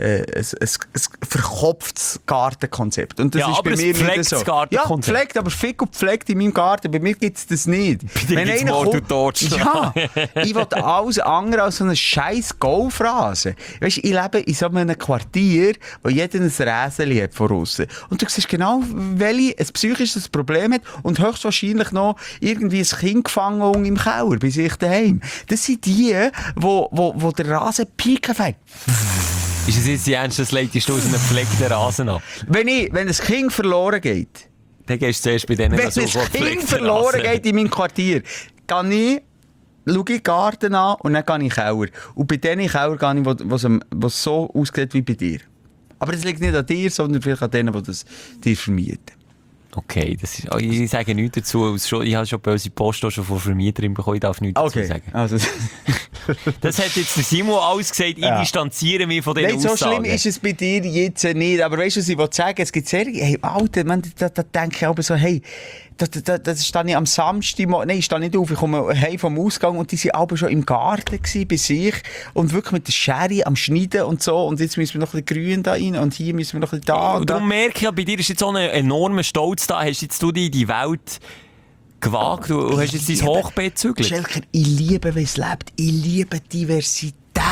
verkopftes Gartenkonzept. Und das ja, ist bei mir nicht so. Ja, pflegt, aber fick und pflegt in meinem Garten. Bei mir gibt es das nicht. Wenn einer kommt, ja, ich will alles andere als so einen scheiß Golfrasen. Weißt, ich lebe in so einem Quartier, wo jeder ein Räseli hat von aussen. Und du siehst genau, welche ein psychisches Problem hat und höchstwahrscheinlich noch irgendwie ein Kind gefangen im Keller bei sich daheim. Das sind die, wo der Rasen pieken fängt. Ist es jetzt die Ernst, das leitest du aus einem gepflegten Rasen an? Wenn das Kind verloren geht, dann gehst du zuerst bei denen, wenn das Kind verloren geht in meinem Quartier, schaue ich den Garten an und dann gehe ich in den Keller. Und bei denen Keller gehe ich, wo es so aussieht wie bei dir. Aber das liegt nicht an dir, sondern vielleicht an denen, die das dir vermieten. Okay, ich sage nichts dazu. Ich habe schon böse Post schon von Vermieterin bekommen, ich darf nichts dazu sagen. Also. Das hat jetzt der Simon alles gesagt, ich distanziere mich von diesen Aussagen. So schlimm ist es bei dir jetzt nicht. Aber weißt du, was ich wollte sagen? Es gibt sehr, hey, Alter, da denke ich aber so, hey, das stehe ich am Samstag, nein, ich stehe nicht auf, ich komme heim vom Ausgang und die waren aber schon im Garten gewesen, bei sich und wirklich mit der Schere am Schneiden und so und jetzt müssen wir noch ein bisschen grün da rein und hier müssen wir noch ein bisschen da und da. Darum merke ich, bei dir ist jetzt so ein enormer Stolz da, hast jetzt du dich in die Welt gewagt, du hast jetzt dein Hochbeet gezügelt. Schelker, ich liebe, wie es lebt, ich liebe Diversität.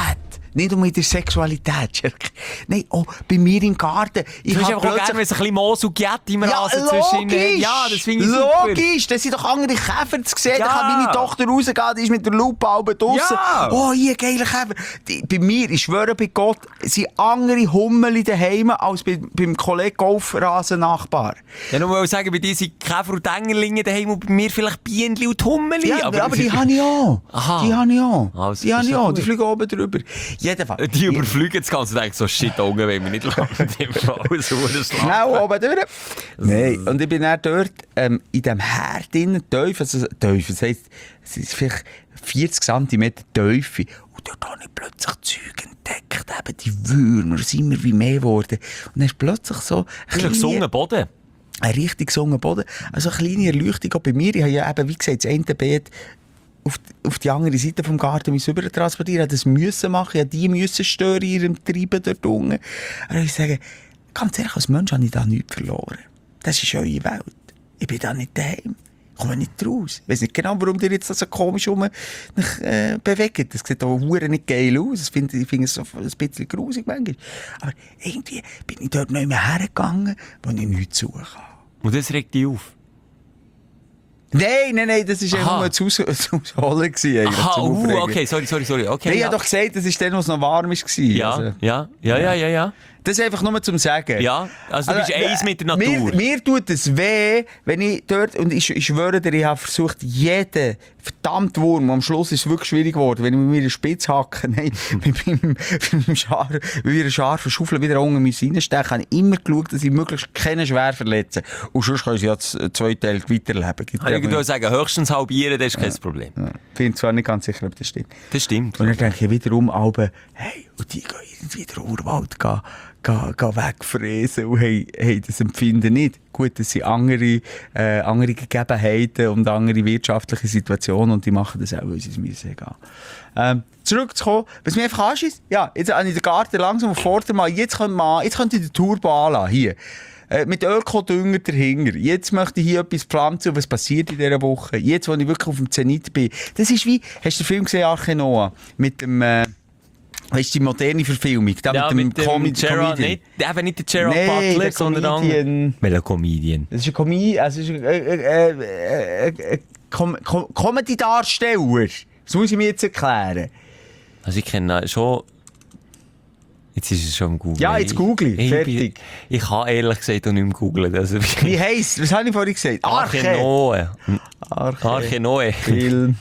Nicht nur in der Sexualität, Schelke. Nein, auch bei mir im Garten. Du hast einfach auch gerne, wenn es ein bisschen Moos und Giet im Rasen zwischen... Ja, das finde ich super. Logisch, da sind doch andere Käfer zu sehen. Da kann meine Tochter rausgehen, die ist mit der Lupe halb draussen. Ja. Oh, hier, geiler Käfer. Bei mir, ich schwöre bei Gott, sind andere Hummeli daheim als beim Kollegen Golfrasen-Nachbar. Ja, nur mal sagen, bei dir sind Käfer und Engerlinge daheim und bei mir vielleicht Bienenli und Hummeli. Ja, aber die habe ich auch. Aha. Die habe ich auch. Also, die habe ich ist auch. gut. Die fliegen oben drüber. Jedenfalls. Die überfliegen das Ganze und denken so, shit, da unten wollen wir nicht lange. Schnell oben durch. Nein, und ich bin dann dort in diesem Herd drinnen, tief, das heisst, es ist vielleicht 40 cm Tiefe. Und dort habe ich plötzlich Zeug entdeckt, eben die Würmer, es sind immer wie mehr geworden. Und dann ist plötzlich so... gesungen Boden. Ein richtig gesungen Boden. Also eine kleine Erleuchtung auch bei mir. Ich habe ja eben, wie gesagt, das eine Beet auf die andere Seite vom Garten rüber transportieren. Ich musste das müssen machen. Ich die müssen stören in ihrem Treiben dort unten. Aber ich sage, ganz ehrlich, als Mensch habe ich da nichts verloren. Das ist eure Welt. Ich bin da nicht daheim. Ich komme nicht raus. Ich weiss nicht genau, warum ihr jetzt so komisch bewegt. Das sieht auch nicht geil aus. Ich finde es so ein bisschen grusig manchmal. Aber irgendwie bin ich dort nicht mehr hergegangen, wo ich nichts suchen kann. Und das regt dich auf? Nein, das war nur das Ausholen. Aha, okay, sorry. Okay, ich habe doch gesagt, das war dann, als es noch warm war. Ja. Das ist einfach nur zum Sagen. Ja, also du bist eins mit der Natur. Mir tut es weh, wenn ich dort, und ich schwöre dir, ich habe versucht, jeden verdammten Wurm, am Schluss ist es wirklich schwierig geworden, wenn ich mit mir Spitz hacke, nein, mit einem scharfen Schaufel wieder unten reinstechen, habe ich immer geschaut, dass ich möglichst keinen schwer verletze. Und sonst können sie ja zwei Teile weiterleben. Ich würde sagen, höchstens halbieren, das ist kein Problem. Ja. Ich bin zwar nicht ganz sicher, ob das stimmt. Das stimmt. Und dann denke ich wiederum, hey, und die gehen irgendwie in den Urwald wegfräsen und haben das Empfinden nicht. Gut, das sind andere Gegebenheiten und andere wirtschaftliche Situationen und die machen das auch, weil sie es müssen gehen. Zurückzukommen, was mich einfach anschießt, ja, jetzt habe ich den Garten langsam auf Vordermann, jetzt könnte ich den Turbo anlassen, hier. Mit Ökodünger dahinter. Jetzt möchte ich hier etwas pflanzen und was passiert in dieser Woche? Jetzt, wo ich wirklich auf dem Zenit bin. Das ist wie, hast du den Film gesehen, Arche Noah? Mit dem, weißt du, die moderne Verfilmung? Ja, mit dem Gerard, nicht der Gerard Butler, sondern dann... Welcher Comedian? Das ist ein Comedian, also Comedy-Darsteller. Das muss ich mir jetzt erklären. Also ich kenne schon... Jetzt ist es schon im Google. Ja, jetzt google ich. Fertig. Ich kann ehrlich gesagt auch nicht mehr googlen. Also, wie heisst? Was habe ich vorhin gesagt? Arche Noah. Film.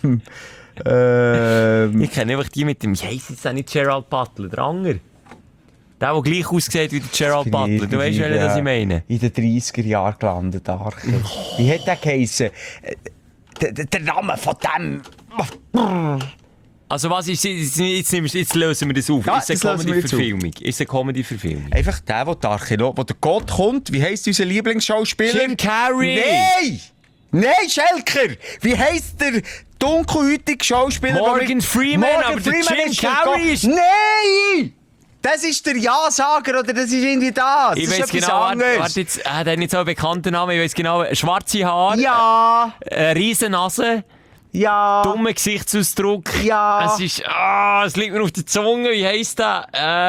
Ich kenne einfach die mit dem... Wie heisst jetzt nicht Gerald Butler? Der andere. Der gleich aussieht wie der Gerald Butler. Du weißt, was ich meine? In den 30er Jahren gelandet, Arche. Wie hat der geheissen? Der Name von dem... Also was ist, jetzt lösen wir das auf. Ja, ist es eine Comedy-Verfilmung? Ist es eine Comedy-Verfilmung? Einfach der, wo der Gott kommt. Wie heisst unser Lieblingsschauspieler? Jim Carrey! Nein, Schelker! Wie heisst der dunkelhäutige Schauspieler? Morgan Freeman, aber der Jim Carrey ist... Nein! Das ist der Ja-Sager, oder das ist irgendwie das? Ich das weiss genau, warte jetzt, der hat nicht so einen bekannten Namen, ich weiss genau, schwarze Haare, ja. riesen Nase, ja. dummer Gesichtsausdruck, ja. Es liegt mir auf der Zunge, wie heisst der?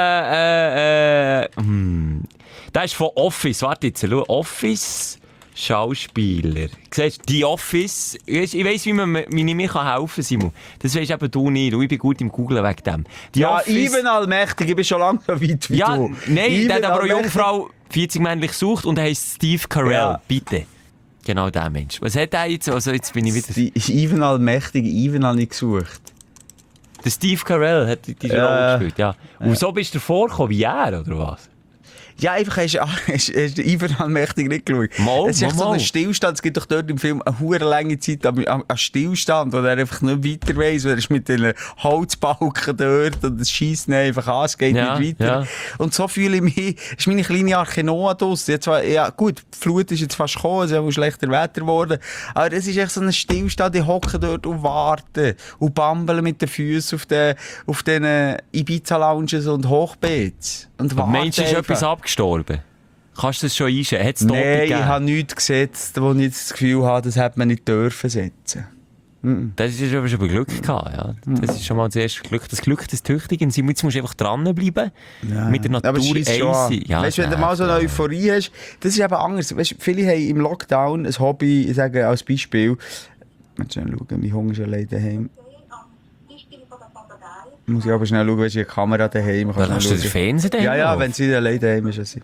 Der ist von Office, warte jetzt, schau, Office... Schauspieler. Siehst du, die Office, ich weiss, wie mir helfen kann, Simon. Das weisst eben du nicht. Ich bin gut im Googlen wegen dem. Die ja, Office, Ivan Allmächtig, ich bin schon lange so weit wie ja, du. Nein, der hat aber eine Jungfrau 40 männlich gesucht und er heisst Steve Carell. Ja. Bitte. Genau der Mensch. Was hat er jetzt? Also jetzt bin ich wieder... Ivan Allmächtig, Ivan habe ich gesucht. Der Steve Carell hat diese Rolle gespielt, ja. Und so bist du vorgekommen wie er, oder was? Ja, einfach hast du Ivan Allmächtig nicht geschaut. Es ist echt so ein Stillstand. Es gibt doch dort im Film eine hure lange Zeit an Stillstand, wo er einfach nicht weiter weiss. Er ist mit den Holzbalken dort und es scheisst ihn einfach an, es geht nicht weiter. Ja. Und so fühle ich mich, ist meine kleine Arche Noah draussen. Ja, gut, die Flut ist jetzt fast gekommen, es ist auch schlechter Wetter geworden. Aber es ist echt so ein Stillstand, die hocken dort und warten und bambeln mit den Füßen auf den Ibiza-Lounges und Hochbeets. Und meinst du, ist etwas abgestorben? Kannst du das schon einschätzen? Nein, ich habe nichts gesetzt, wo ich das Gefühl habe, das hätte man nicht dürfen setzen. Das ist aber schon Glück gehabt, ja. Das ist schon mal das erste Glück. Das Glück des Tüchtigen. Jetzt musst du einfach dranbleiben. Ja. Mit der Natur eins sein. Ja, weißt du, wenn du mal so eine Euphorie hast, das ist eben anders. Weißt, viele haben im Lockdown ein Hobby, ich sage als Beispiel, jetzt schnell schauen, mein Hunger ist allein daheim. Muss ich aber schnell schauen, weißt du, die Kamera daheim. Hast du den Fernseher daheim? Ja, wenn sie allein daheim ist. Also.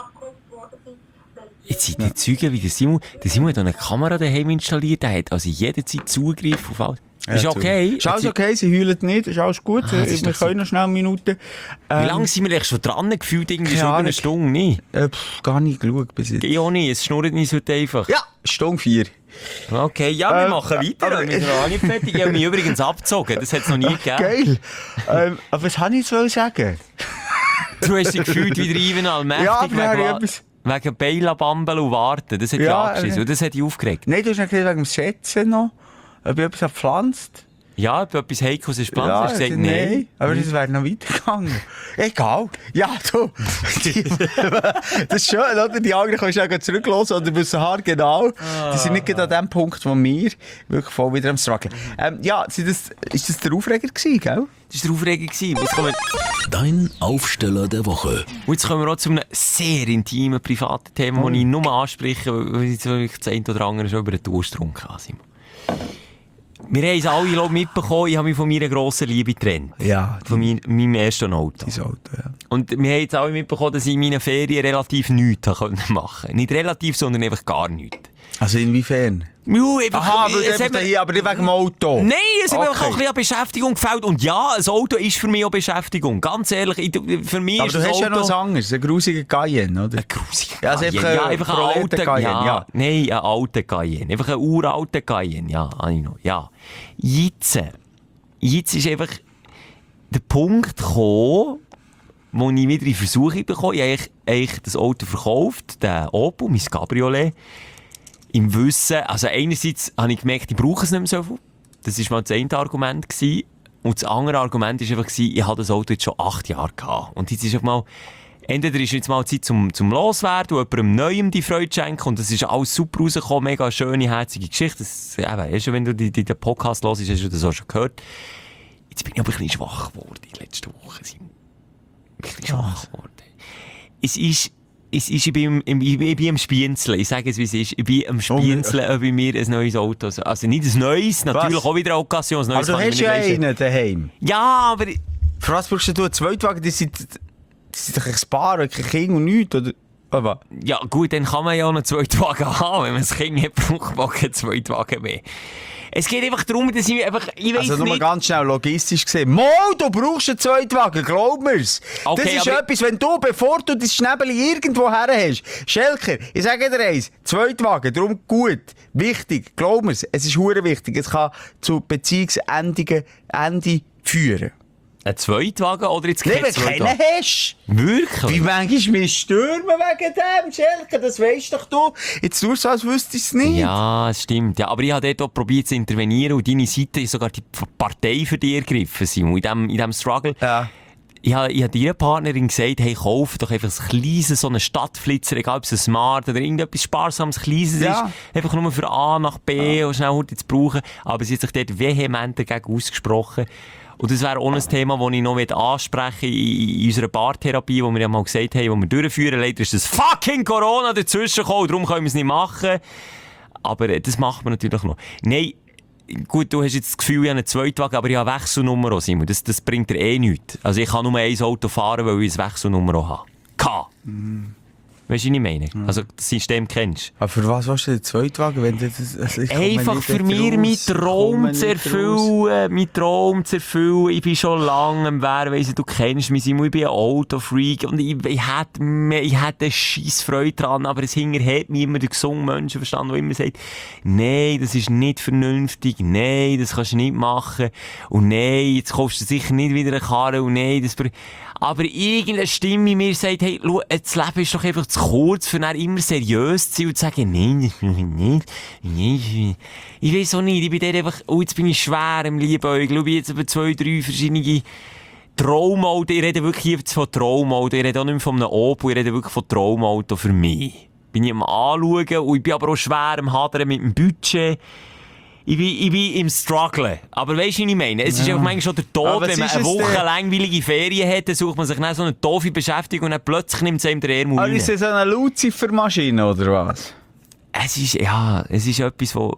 Jetzt sind die Zeugen wie der Simon. Der Simon hat eine Kamera daheim installiert, der hat also jederzeit Zugriff auf alles. Ist okay? Ist alles okay, sie heulen nicht, ist alles gut. Wir können noch schnell Minuten. Wie lange sind wir eigentlich schon dran gefühlt? Irgendwie schon über eine Stunde, nicht? Gar nicht geschaut bis jetzt. Ich auch nicht, es schnurrt nicht heute einfach. Ja, Stunde 4. Okay, ja, wir machen weiter. Wir sind noch nicht fertig. Ich habe mich übrigens abgezogen, das hat es noch nie gegeben. Geil. Aber was wollte ich jetzt sagen? Du hast dich gefühlt wie der Ivan Allmächtig. Ja, wegen Beila, Bambel und Warten. Das hat dich angeschissen und das hat dich aufgeregt. Nein, du hast nicht gesagt, wegen dem Schätzen noch, ob ich etwas gepflanzt. Ja, ob etwas Heikos ist gepflanzt, ja, hast du gesagt, nein. Aber das wäre noch weitergegangen. Egal. Ja, du. Das ist schön, oder? Die anderen kannst du auch zurücklassen oder wissen genau. Die sind nicht an dem Punkt, wo wir wirklich voll wieder am Struggeln. Ja, ist das der Aufreger gewesen, gell? Das war der Aufreger gewesen. Dein Aufsteller der Woche. Und jetzt kommen wir auch zu einem sehr intimen, privaten Thema, das ich nur anspreche, weil ich das eine oder andere schon über den Durst getrunken habe. Wir haben es alle mitbekommen, ich habe mich von meiner grossen Liebe getrennt. Ja. Von meinem ersten Auto. Dein Auto, ja. Und wir haben jetzt alle mitbekommen, dass ich in meinen Ferien relativ nichts machen konnte. Nicht relativ, sondern einfach gar nichts. Also inwiefern? Ja, einfach, aber nicht wegen dem Auto. Nein, es hat mir auch ein bisschen an Beschäftigung gefällt. Und ja, ein Auto ist für mich auch Beschäftigung. Ganz ehrlich, für mich aber ist du das hast Auto... ja noch was anderes, ein grusiger Cayenne, oder? Ein grusiger ja, also Cayenne. Ja, einfach ein alter Cayenne, ja. Nein, ein alter Cayenne. Einfach ein uralter Cayenne, ja, habe ich noch. Ja. Jetzt ist einfach der Punkt gekommen, wo ich wieder in Versuchung bekomme. Ich habe eigentlich das Auto verkauft, den Opel, mein Cabriolet. Im Wissen, also einerseits habe ich gemerkt, ich brauche es nicht mehr so viel. Das war mal das eine Argument gewesen. Und das andere Argument war einfach, ich habe das Auto jetzt schon 8 Jahre gehabt. Und jetzt ist einfach mal, entweder ist jetzt mal Zeit zum Loswerden und jemandem Neuem die Freude schenken. Und das ist alles super rausgekommen, mega schöne, herzige Geschichte. Das, eben, schon wenn du den Podcast hörst, hast du das auch schon gehört. Jetzt bin ich aber ein bisschen schwach geworden in den letzten Wochen. Ein bisschen schwach geworden. Ich bin am Spienzeln. Ich sage es, wie es ist. Ich bin am Spienzeln, ob ich mir ein neues Auto... Also nicht ein neues, natürlich auch wieder eine Occasion. Aber du hast ja einen daheim. Ja, aber... Für was brauchst du einen Zweitwagen? Die sind doch ein Paar, kein Kind und nichts, oder? Aber. Ja gut, dann kann man ja auch einen Zweitwagen haben. Wenn man ein Kind hat, braucht man keinen Zweitwagen mehr. Es geht einfach darum, dass ich einfach... Ich weiss also nur nicht... ganz schnell logistisch gesehen. Mo, du brauchst einen Zweitwagen, glaub mir's. Okay, das ist etwas, wenn du, bevor du dein Schnäbeli irgendwo her hast, Schelker, ich sage dir eins, Zweitwagen, darum gut, wichtig, glaub mir's, es ist hure wichtig, es kann zu Beziehungsende führen. Ein Zweitwagen oder jetzt kein Zweitwagen? Wenn du keinen hast. Wirklich? Wie manchmal wir stürmen wegen dem, Schelke, das weisst doch du. Jetzt tust du, als wüsstest du es nicht. Ja, es stimmt. Ja, aber ich habe dort auch probiert zu intervenieren und deine Seite ist sogar die Partei für dich ergriffen, Simon, in diesem Struggle. Ja. Ich habe deiner Partnerin gesagt, hey, kauf doch einfach ein kleines, so einen Stadtflitzer, egal ob es ein Smart oder irgendetwas Sparsames, Kleines ist. Einfach nur für A nach B und schnell heute zu brauchen. Aber sie hat sich dort vehement dagegen ausgesprochen. Und das wäre auch ein Thema, das ich noch ansprechen möchte in unserer Paartherapie, wo wir ja mal gesagt haben, wo wir durchführen. Leider ist das fucking Corona dazwischen gekommen, darum können wir es nicht machen. Aber das macht man natürlich noch. Nein, gut, du hast jetzt das Gefühl, ich habe einen Zweitwagen, aber ich habe eine Wechselnummer, Simon. Das bringt dir eh nichts. Also ich kann nur ein Auto fahren, weil ich eine Wechselnummer habe. Weißt du, was ich meine? Also das System kennst. Aber für was willst du den Zweitwagen? Wenn du das, also einfach für mich meinen Traum zu erfüllen. Meinen Traum zu erfüllen. Ich bin schon lange am Wehren, weiss du kennst mich, Simon, ich bin ein Autofreak und ich hätte eine scheisse Freude dran, aber es hinterhält mich immer der gesunde Menschenverstand, der immer sagt, nein, das ist nicht vernünftig, nein, das kannst du nicht machen und nein, jetzt kaufst du sicher nicht wieder eine Karre und nein, das... Aber irgendeine Stimme in mir sagt, hey, schau, das Leben ist doch einfach zu kurz, für dann immer seriös zu sein und zu sagen, nein, das mache ich nicht. Ich weiss auch nicht, ich bin der einfach, jetzt bin ich schwer im Liebäugeln. Ich glaube, jetzt über 2, 3 verschiedene Traumauto. Ich rede wirklich hier von Traumauto. Ich rede auch nicht mehr von einem Opel, ich rede wirklich von Traumauto für mich. Bin ich am Anschauen und ich bin aber auch schwer am Hadern mit dem Budget. Ich bin im Struggle. Aber weißt du, was ich meine? Es ist ja manchmal schon der Tod, wenn man eine Woche langweilige Ferien hat, dann sucht man sich dann so eine doofe Beschäftigung und dann plötzlich nimmt es einem der Ärmel rein. Ist das so eine Lucifer-Maschine, oder was? Es ist etwas, wo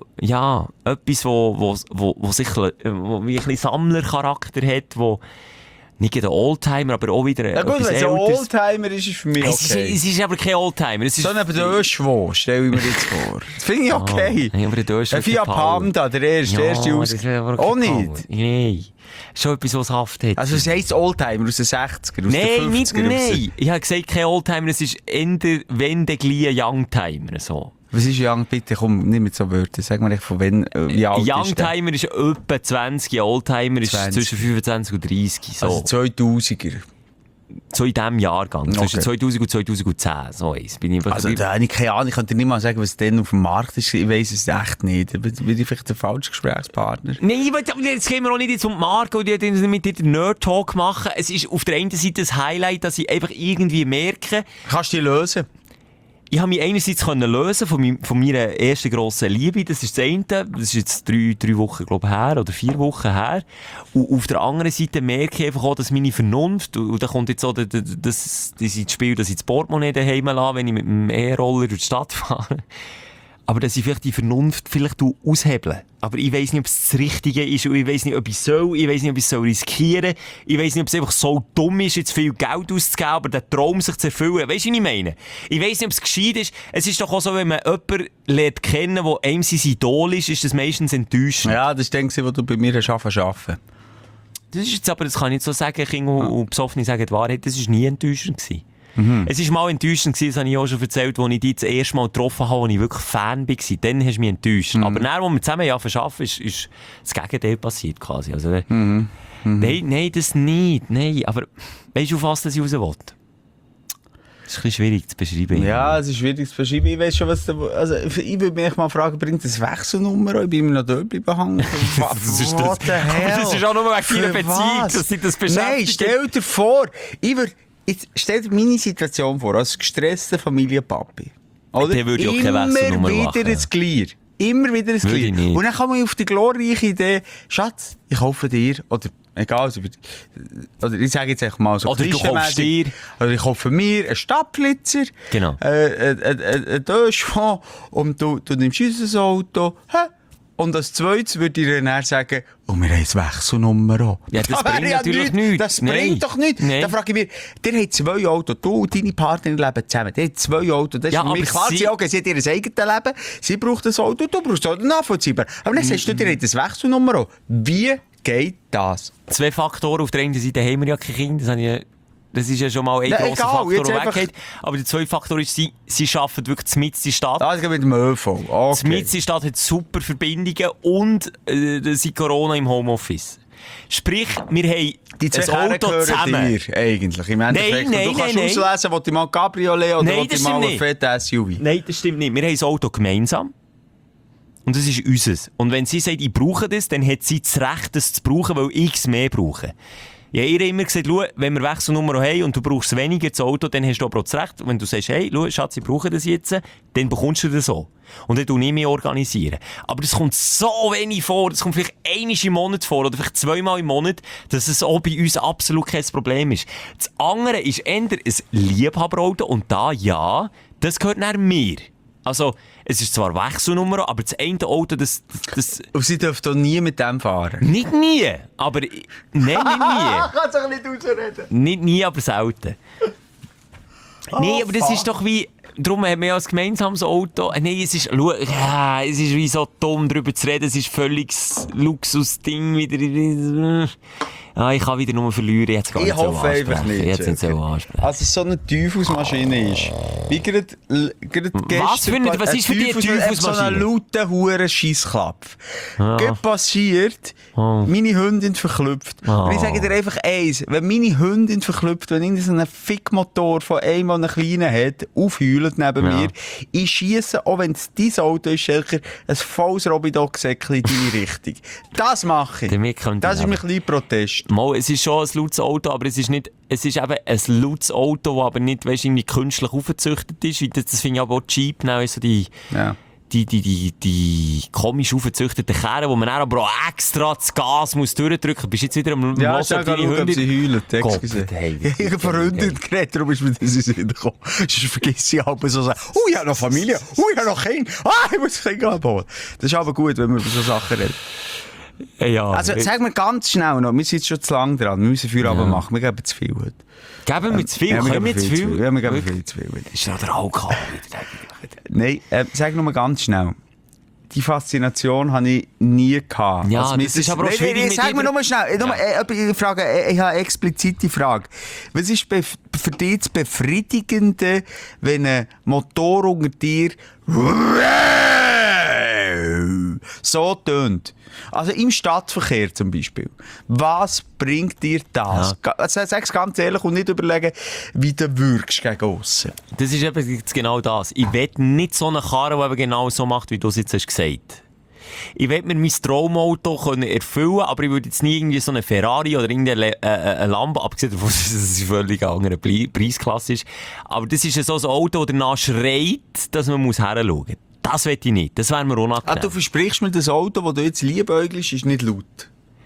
ein bisschen Sammlercharakter hat, wo nicht ein Oldtimer, aber auch wieder ja gut, etwas wenn es ein Älteres. Oldtimer ist, ist für mich okay. Es ist aber kein Oldtimer. Es ist so ein Döschwo, stell ich mir jetzt vor. Das finde ich okay. Ja, aber der Ein Fiat Panda, der erste aus... Auch nicht? Nein. Schon etwas, was Haft hat. Also es heisst Oldtimer aus den 60er, aus Nein, den 50er? Nein. Ich habe gesagt, kein Oldtimer, es ist eher, wenn der gleich ein Youngtimer. So. Was ist Young? Bitte, komm, nimm mit so Wörter. Sag mir von wann, wie alt Youngtimer ist etwa 20, Oldtimer ist 20. zwischen 25 und 30. So. Also 2000er. So in diesem Jahrgang, zwischen 2000 und 2010. So bin ich Also da habe ich keine Ahnung, ich könnte nicht mal sagen, was denn auf dem Markt ist. Ich weiss es echt nicht. Bin ich vielleicht der falsche Gesprächspartner? Nein, jetzt gehen wir auch nicht um die Marke und mit dir den Nerd-Talk machen. Es ist auf der einen Seite das Highlight, dass ich einfach irgendwie merke... Kannst du die lösen? Ich habe mich einerseits lösen von meiner ersten grossen Liebe. Das ist das eine. Das ist jetzt 3 Wochen, glaube ich, her, oder 4 Wochen her. Und auf der anderen Seite merke ich einfach auch, dass meine Vernunft, und da kommt jetzt auch das Spiel, dass ich das Portemonnaie daheim lasse, wenn ich mit dem E-Roller durch die Stadt fahre. Aber dass ich vielleicht die Vernunft aushebeln. Aber ich weiss nicht, ob es das Richtige ist. Und ich weiss nicht, ob ich soll. Ich weiss nicht, ob ich es riskieren soll. Ich weiss nicht, ob es einfach so dumm ist, jetzt viel Geld auszugeben, aber den Traum sich zu erfüllen. Weisst du, was ich meine? Ich weiss nicht, ob es gescheit ist. Es ist doch auch so, wenn man jemanden lernt kennen, der einem sein Idol ist das meistens enttäuschend. Ja, das ist das, was du bei mir arbeiten. Das ist jetzt aber, das kann ich nicht so sagen, Kinder und Besoffene sagen die Wahrheit, das war nie enttäuschend gewesen. Es war mal enttäuschend gewesen, das habe ich auch schon erzählt, als ich dich das erste Mal getroffen habe, als ich wirklich Fan war. Dann hast du mich enttäuscht. Aber dann, als wir zusammen arbeiten, ist das Gegenteil passiert quasi. Also, nein, das nicht. Nein, aber weißt du, auf was ich raus will? Das ist ein bisschen schwierig zu beschreiben. Ja, es ist schwierig zu beschreiben. Ich weiss schon, was also ich würde mich mal fragen, bringt das Wechselnummer? Ich bin immer noch dort behangen. Das ist das. Aber das ist auch nur wegen deiner Beziehung, dass sie das beschäftigt. Nein, stell dir vor, jetzt stell dir meine Situation vor, als gestresster Familienpapi. Oder? Der würde ja keine Wechselnummer machen. Immer wieder ein Glier. Immer wieder ein Glier. Und dann kommt man auf die glorreiche Idee, Schatz, ich kaufe dir, oder egal, oder ich sage jetzt einfach mal so oder du kaufst dir. Oder ich kaufe mir einen Stadtblitzer, genau. ein Döschfond, und du nimmst unser Auto, und als zweites würde ich dann sagen, wir haben eine Wechselnummer auch. Ja, das bringt natürlich nichts. Das bringt doch nichts. Nein. Da frage ich mich, der hat 2 Autos, du und deine Partnerin leben zusammen. Der hat 2 Autos. Das ist für mich klar. Sie hat ihr eigenes Leben, sie braucht ein Auto, du brauchst ein Auto, nachvollziehbar. Aber dann sagst du, der hat eine Wechselnummer auch. Wie geht das? 2 Faktoren. Auf der einen Seite haben wir ja kein Kind. Das ist ja schon mal ein grosser Faktor, der weggeht. Aber der zweite Faktor ist, sie arbeiten wirklich mitten in der Stadt. Das geht mit dem ÖV. Okay. Mitten in der Stadt hat super Verbindungen und seit Corona im Homeoffice. Sprich, wir haben die 2 Auto zusammen. Dir eigentlich. Im Endeffekt. Nein, du kannst auslesen, ob du mal Cabriolet oder ob du mal ein fettes SUV. Nein, das stimmt nicht. Wir haben das Auto gemeinsam. Und das ist unseres. Und wenn sie sagt, ich brauche das, dann hat sie das Recht, das zu brauchen, weil ich es mehr brauche. Ich habe ihr immer gesagt, schau, wenn wir Wechselnummer haben und du brauchst weniger das Auto, dann hast du aber auch das Recht. Wenn du sagst, hey, schau, Schatz, ich brauche das jetzt, dann bekommst du das so. Und dann tue ich mich organisieren. Aber das kommt so wenig vor, das kommt vielleicht einmal im Monat vor oder vielleicht 2-mal im Monat, dass es auch bei uns absolut kein Problem ist. Das andere ist eher ein Liebhaberauto und da, ja, das gehört nach mir. Also, es ist zwar Wechselnummer, aber das eine Auto, das... Und sie dürfen doch nie mit dem fahren? Nicht nie, aber... Nein, nicht nie. Kannst du nicht ausreden? Nicht nie, aber selten. Nein, aber das ist doch wie... Darum haben wir ja ein gemeinsames Auto. Nein, es ist wie so dumm, darüber zu reden. Es ist völlig Luxusding wieder... ich kann wieder nur verlieren. Jetzt ich hoffe einfach nicht. Jetzt nicht so ansprechen. Also es so eine Teufelsmaschine ist. Wie gerade gestern... Was ist für dich eine Teufelsmaschine? So einen lauten, huren Scheissklapf. Passiert, meine Hündin verklüpft. Und ich sage dir einfach eins, wenn meine Hündin verklüpft, wenn irgendein Fickmotor von einem, der einen kleinen hat, aufheult neben mir, ich schiesse, auch wenn es dein Auto ist, Schelker, ein volles Robidog-Säckchen in deine Richtung. Das mache ich. Das ist mein kleiner Protest. Mal, es ist schon ein lautes Auto, aber es ist eben ein lautes Auto, das aber nicht wahrscheinlich künstlich aufgezüchtet ist. Das finde ich aber auch cheap. So die komisch aufgezüchteten Kerren, wo man dann aber auch extra das Gas muss durchdrücken. Bist du jetzt wieder am Ja, Hören, ich schaue, ob sie heulen. Excuse. Ich habe Freundin geredet, darum ist mir das in den Sinn gekommen. Sonst vergiss ich aber so sagen, ich habe noch Familie, ich habe noch Kinder, ich muss Kinder abholen. Das ist aber gut, wenn man über so Sachen redet. Ja, Also, sag mir ganz schnell noch, wir sind jetzt schon zu lang dran, wir müssen Feierabend machen, wir geben zu viel heute. Geben wir zu viel? Ja, Können wir zu viel? Ja, wir geben viel zu viel. Ist noch der Alkohol wieder? Nein, sag noch mal ganz schnell. Die Faszination habe ich nie gehabt. Ja, Also, das ist aber auch schwierig mit Sag mir nur mal schnell. Ich habe eine explizite Frage. Was ist für dich das Befriedigende, wenn ein Motor unter dir so tönt? Also im Stadtverkehr zum Beispiel. Was bringt dir das? Ja. Also, sag's ganz ehrlich und nicht überlegen, wie du wirkst gegen aussen. Das ist eben jetzt genau das. Ich will nicht so eine Karre, die eben genau so macht, wie du es jetzt hast gesagt. Ich will mir mein Traumauto erfüllen, aber ich würde jetzt nie irgendwie so eine Ferrari oder irgendeine Lambo, abgesehen davon, dass es eine völlig andere Preisklasse ist. Aber das ist so ein Auto, das danach schreit, dass man hinschauen muss. Das will ich nicht. Das wäre mir unangenehm. Du versprichst mir, das Auto, das du jetzt liebäugelst, ist nicht laut.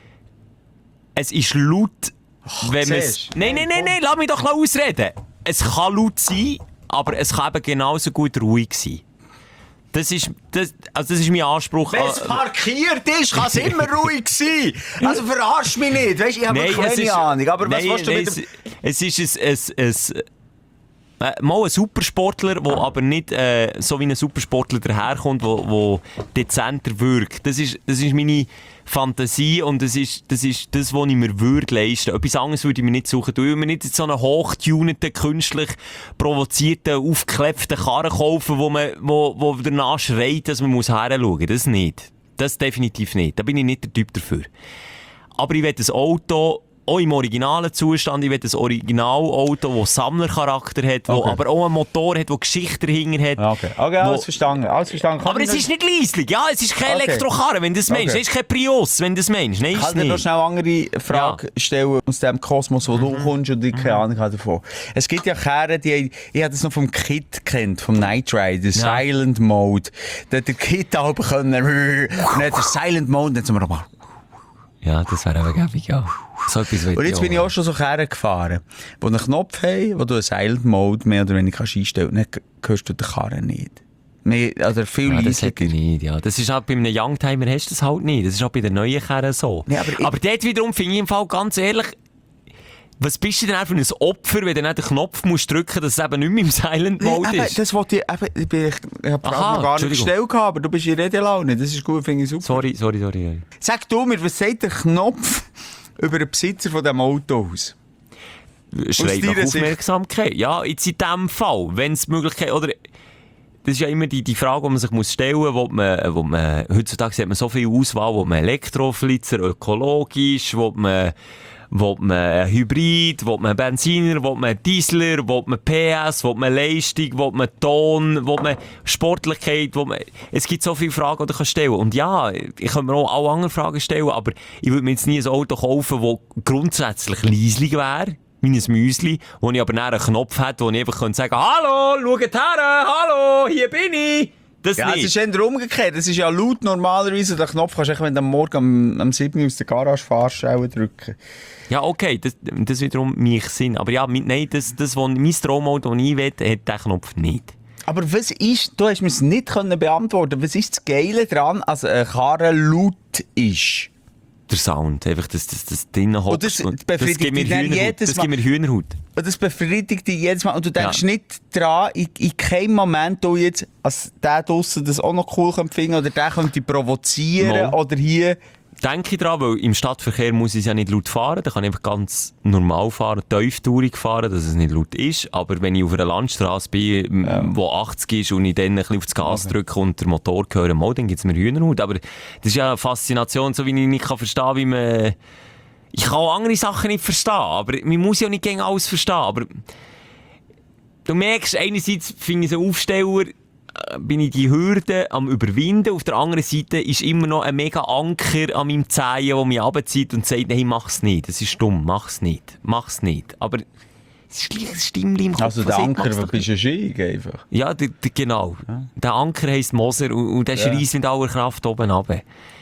Es ist laut, wenn man es... Nein, lass mich doch ausreden. Es kann laut sein, aber es kann eben genauso gut ruhig sein. Das ist mein Anspruch. Wenn es parkiert ist, kann es immer ruhig sein. Also verarsch mich nicht. Weißt, ich habe keine Ahnung. Aber was willst du mit Es ist mal ein Supersportler, der aber nicht so wie ein Supersportler daherkommt, der dezenter wirkt. Das ist meine Fantasie und das ist das, was ich mir würde leisten. Etwas anderes würde ich mir nicht suchen. Ich würde mir nicht so einen hochtuneten, künstlich provozierten, aufgeklebten Karren kaufen, wo danach schreit, dass man hinschauen muss. Das nicht. Das definitiv nicht. Da bin ich nicht der Typ dafür. Aber ich will ein Auto, auch im originalen Zustand, ich will ein Originalauto, das Sammlercharakter hat, das aber auch einen Motor hat, der Geschichte dahinter hat. Okay, alles verstanden. Aber es ist nicht leislich, ja, es ist kein Elektrokarre, wenn du das meinst. Es ist kein Prius, wenn du das meinst. Nein, kann dir noch schnell eine andere Frage stellen aus dem Kosmos, wo du kommst und ich keine Ahnung habe davon. Es gibt ja Karren, ich habe das noch vom Kid kennt, vom Knight Rider, Silent Mode. Da hat der Kid auch können, und dann der Silent Mode, dann sind wir nochmal. Ja, das wäre aber gäbig, ja. So etwas und jetzt bin ich auch schon so Karren gefahren, die einen Knopf haben, wo du einen Silent Mode mehr oder weniger einstellen kannst. Dann hörst du den Karren nicht. Oder viel ja, das leisiger. hätte ich nicht, ja. Das ist halt bei einem Youngtimer hast du das halt nicht. Das ist auch bei den neuen Karren so. Nee, aber dort wiederum finde ich im Fall ganz ehrlich, was bist du denn auch für ein Opfer, wenn du nicht den Knopf musst drücken, dass es eben nicht mehr im Silent Mode ist? Das wollte ich habe die Frage noch gar nicht gestellt, aber du bist in Redelaune. Das ist gut, finde ich super. Sorry. Sag du mir, was sagt der Knopf über den Besitzer von diesem Auto aus? Schreit nach Aufmerksamkeit. Ja, jetzt in diesem Fall, wenn es Möglichkeit, oder das ist ja immer die Frage, die man sich stellen muss, wo man heutzutage hat man so viel Auswahl, wo man Elektroflitzer, ökologisch, wo man Hybrid, will man Benziner, will man Dieseler, will man PS, will man Leistung, will man Ton, will man Sportlichkeit, es gibt so viele Fragen, die du stellen kannst. Und ja, ich könnte mir auch alle anderen Fragen stellen, aber ich würde mir jetzt nie ein Auto kaufen, das grundsätzlich leislich wäre, wie ein Müsli, wo ich aber dann einen Knopf hätte, wo ich einfach sagen könnte, hallo, schaut her, hallo, hier bin ich. Das ja, nicht. Es ist eher umgekehrt. Es ist ja laut normalerweise. Den Knopf kannst du, wenn du am Morgen am 7 aus der Garage fährst, drücken. Ja, okay, das wiederum mich Sinn. Aber ja, nein, das was mein Stromauto, das ich will, hat diesen Knopf nicht. Aber was ist, du hast mir es nicht beantworten, was ist das Geile daran, als eine Karre laut ist? Der Sound, einfach das drinnen hockt. Das gibt mir Hühnerhaut. Und das befriedigt dich jedes Mal. Und du denkst nicht dran, in keinem Moment, du jetzt, als der draussen das auch noch cool finden oder der könnte provozieren oder hier. Denke ich dran, weil im Stadtverkehr muss ich ja nicht laut fahren. Da kann ich einfach ganz normal fahren, tieftourig fahren, dass es nicht laut ist. Aber wenn ich auf einer Landstrasse bin, wo 80 ist und ich dann ein bisschen auf das Gas drücke und den Motor höre, dann gibt es mir Hühnerhaut. Aber das ist ja eine Faszination, so wie ich nicht verstehen kann, wie man... Ich kann auch andere Sachen nicht verstehen, aber man muss ja nicht gegen alles verstehen. Aber du merkst, einerseits finde ich so Aufsteller, bin ich die Hürde am Überwinden. Auf der anderen Seite ist immer noch ein mega Anker an meinem Zehen, der mich runterzieht und sagt, nein, mach's nicht. Das ist dumm, mach's nicht. Aber ist gleich ein Stimmchen im Kopf. Also der Anker, du bist ja schick einfach. Ja, genau. Ja. Der Anker heisst Moser und der schreist mit aller Kraft oben runter.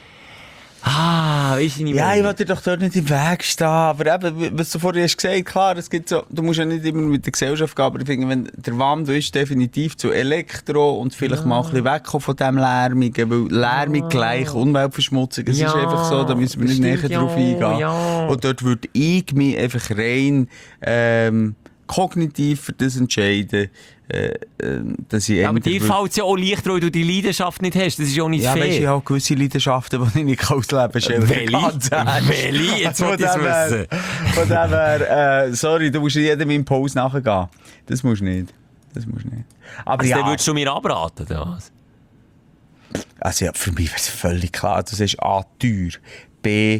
Weisst du nicht mehr? Ja, ich wollte dir doch dort nicht im Weg stehen. Aber eben, was du vorhin hast gesagt, klar, es gibt so, du musst ja nicht immer mit der Gesellschaft gehen, aber ich finde, wenn der Wandel ist definitiv zu Elektro und vielleicht mal ein bisschen wegkommen von dem Lärmigen, weil Lärmig gleich Umweltverschmutzung, es ist einfach so, da müssen wir nicht näher drauf eingehen. Ja. Und dort würde ich mich einfach rein kognitiv für das entscheiden, dass ich aber dir fällt es ja auch leichter, weil du die Leidenschaft nicht hast. Das ist ja auch nicht fair. Ja, weißt du, ich habe gewisse Leidenschaften, die ich nicht ausleben kann. Welche? Jetzt wollte ich es wissen. Von dem her, sorry, du musst jedem Impuls nachgehen. Das musst du nicht. Aber also, ja. dann würdest du mir abraten, oder was? Also ja, für mich wäre es völlig klar. Das ist A, teuer. B,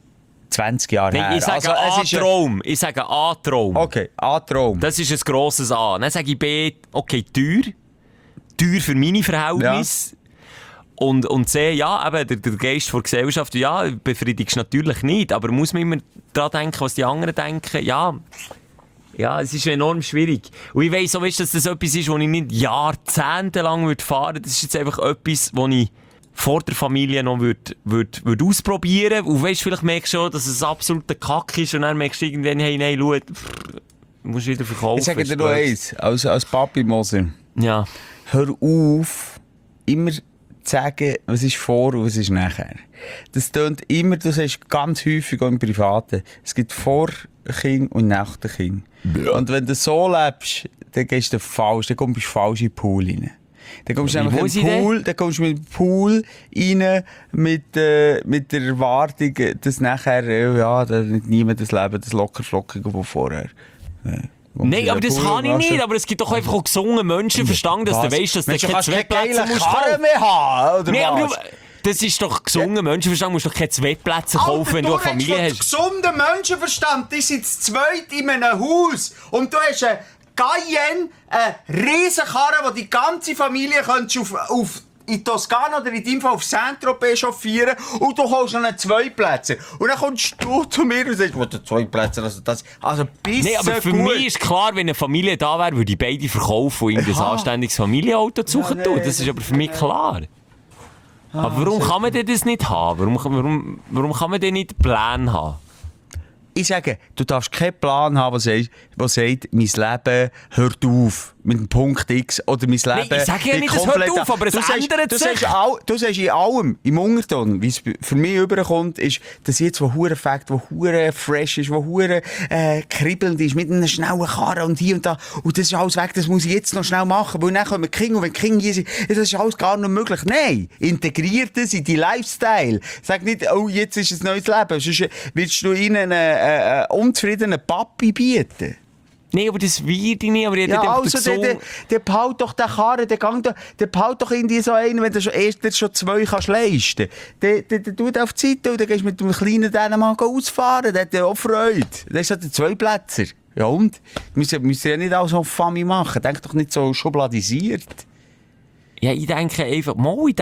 20 Jahre her. Ich sage A-Traum. Ich sage A-Traum. Okay, A-Traum. Das ist ein grosses A. Dann sage ich B, okay, teuer. Teuer für meine Verhältnisse. Ja. Und C, ja, eben, der Geist der Gesellschaft, ja, befriedigst natürlich nicht. Aber muss man immer daran denken, was die anderen denken? Ja, es ist enorm schwierig. Und ich weiss auch, dass das etwas ist, was ich nicht jahrzehntelang fahren würde. Das ist jetzt einfach etwas, was ich vor der Familie noch würd ausprobieren. Und weisst, vielleicht merkst du schon, dass es absoluter Kack ist und dann merkst du irgendwann, hey, nein, schau, du musst wieder verkaufen. Ich sage dir noch eins, als Papi Moser. Ja. Hör auf, immer zu sagen, was ist vor und was ist nachher. Das tönt immer, du sagst ganz häufig auch im Privaten, es gibt vor Kind und nach dem Kind. Ja. Und wenn du so lebst, dann gehst du falsch, dann kommst du falsch in den Pool rein. Dann kommst du nämlich in den Pool, dann kommst du mit dem Pool rein mit der Erwartung, dass nachher, niemand das Leben, das lockerflockige von vorher. Nein, aber das kann ich nicht. Aber es gibt doch einfach auch gesungene Menschenverstand, dass du weißt, dass du keine Zweitplätze musst kaufen. Mehr haben, oder nee, was? Das ist doch gesungen Menschenverstand, du musst doch keine Zweitplätze kaufen, wenn du eine Familie hast. Gesunder Menschenverstand, die sind zu zweit in einem Haus und du hast eine Cayenne, eine Riesenkarre, die die ganze Familie auf in Toskana oder in deinem Fall auf Saint-Tropez chauffieren und du holst noch 2 Plätze. Und dann kommst du zu mir und sagst, 2 Plätze, also bis nee, aber für mich ist klar, wenn eine Familie da wäre, würde ich beide verkaufen und ihm ein anständiges Familienauto zu suchen tun. Das ist aber für mich klar. Aber warum kann man denn das nicht haben? Warum kann man denn nicht einen Plan haben? Ich sage, du darfst keinen Plan haben, der sagt, mein Leben hört auf. Mit dem Punkt X oder mein Leben... Nee, ich sage ja nicht, es hört auf, aber es ändert sich. Du sagst in allem, im Unterton, wie es für mich überkommt, ist, dass jetzt, wo hure Fakt, wo hure fresh ist, wo hure kribbelnd ist, mit einer schnellen Karre und hier und da. Und das ist alles weg, das muss ich jetzt noch schnell machen, weil dann kommen Kinder und wenn Kinder hier sind, das ist alles gar nicht möglich. Nein, integriert das in die Lifestyle. Sag nicht, oh, jetzt ist ein neues Leben. Sonst willst du ihnen einen unzufriedenen Papi bieten. Nee, aber das wird ich nicht. Aber ja, also, der behaut doch den Karren, der behaut doch irgendwie so einen, wenn du schon 2 kannst leisten. Der tut auf die Seite und dann gehst du mit dem kleinen Dänemark ausfahren. Der hat ja auch Freude. Der ist halt der 2-Plätzer. Ja und? Wir müssen ja nicht alles auf Famille machen. Denk doch nicht so schubladisiert. Ja, ich denke einfach,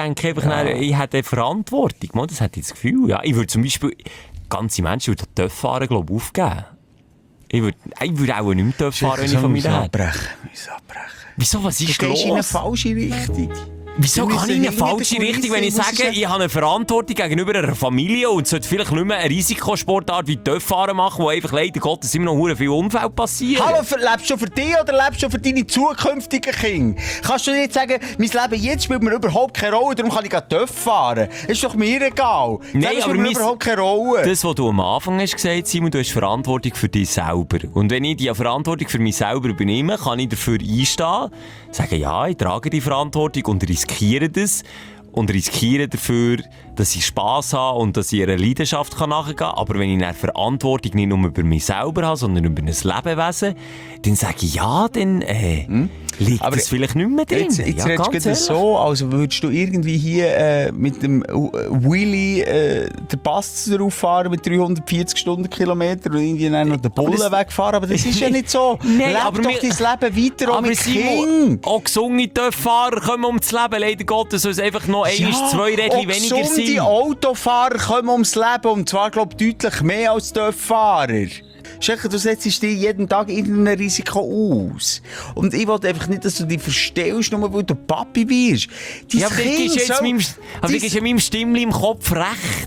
ich hätte eine Verantwortung. Das hätte ich das Gefühl. Ja, ich würde zum Beispiel, ganze Menschen würden TÜV-Fahren, glaube ich, aufgeben. Ich würde auch nicht mehr fahren, wenn ich von mir her. Abbrechen. Wieso, was ist los? Du gehst in eine falsche Richtung. Wieso kann ich in eine falsche Richtung, wenn ich sage, ich habe eine Verantwortung gegenüber einer Familie und sollte vielleicht nicht mehr eine Risikosportart wie TÜV-Fahren machen, wo einfach leider Gottes immer noch viele Unfälle passieren? Hallo, lebst du für dich oder lebst du für deine zukünftigen Kinder? Kannst du nicht sagen, mein Leben jetzt spielt mir überhaupt keine Rolle, darum kann ich TÜV fahren? Ist doch mir egal. Nein, aber mir überhaupt keine Rolle. Das, was du am Anfang hast gesagt, Simon, du hast Verantwortung für dich selber. Und wenn ich die Verantwortung für mich selber übernehme, kann ich dafür einstehen, sagen, ja, ich trage die Verantwortung und riskiere das und riskiere dafür, dass ich Spass habe und dass ich ihrer Leidenschaft nachgehen kann. Aber wenn ich eine Verantwortung nicht nur über mich selber habe, sondern über ein Lebewesen, dann sage ich, ja, dann liegt das vielleicht nicht mehr drin. Jetzt redest du das so, als würdest du irgendwie hier mit dem Wheelie den Pass drauf fahren mit 340 Stundenkilometer und irgendwie noch den Bullen wegfahren. Aber das ist ja nicht so. Nein, Leb aber doch dein Leben weiter auch mit Kindern. Auch gesunde TÜV-Fahrer kommen ums Leben. Leider Gottes soll es einfach noch 2 Rädchen weniger sein. Die Autofahrer kommen ums Leben und zwar, glaube ich, deutlich mehr als TÜV-Fahrer. Schelker, du setzt dich jeden Tag irgendein Risiko aus. Und ich will einfach nicht, dass du dich verstellst, nur weil du Papi bist. Ja, aber du gibst ja meinem Stimmli im Kopf recht.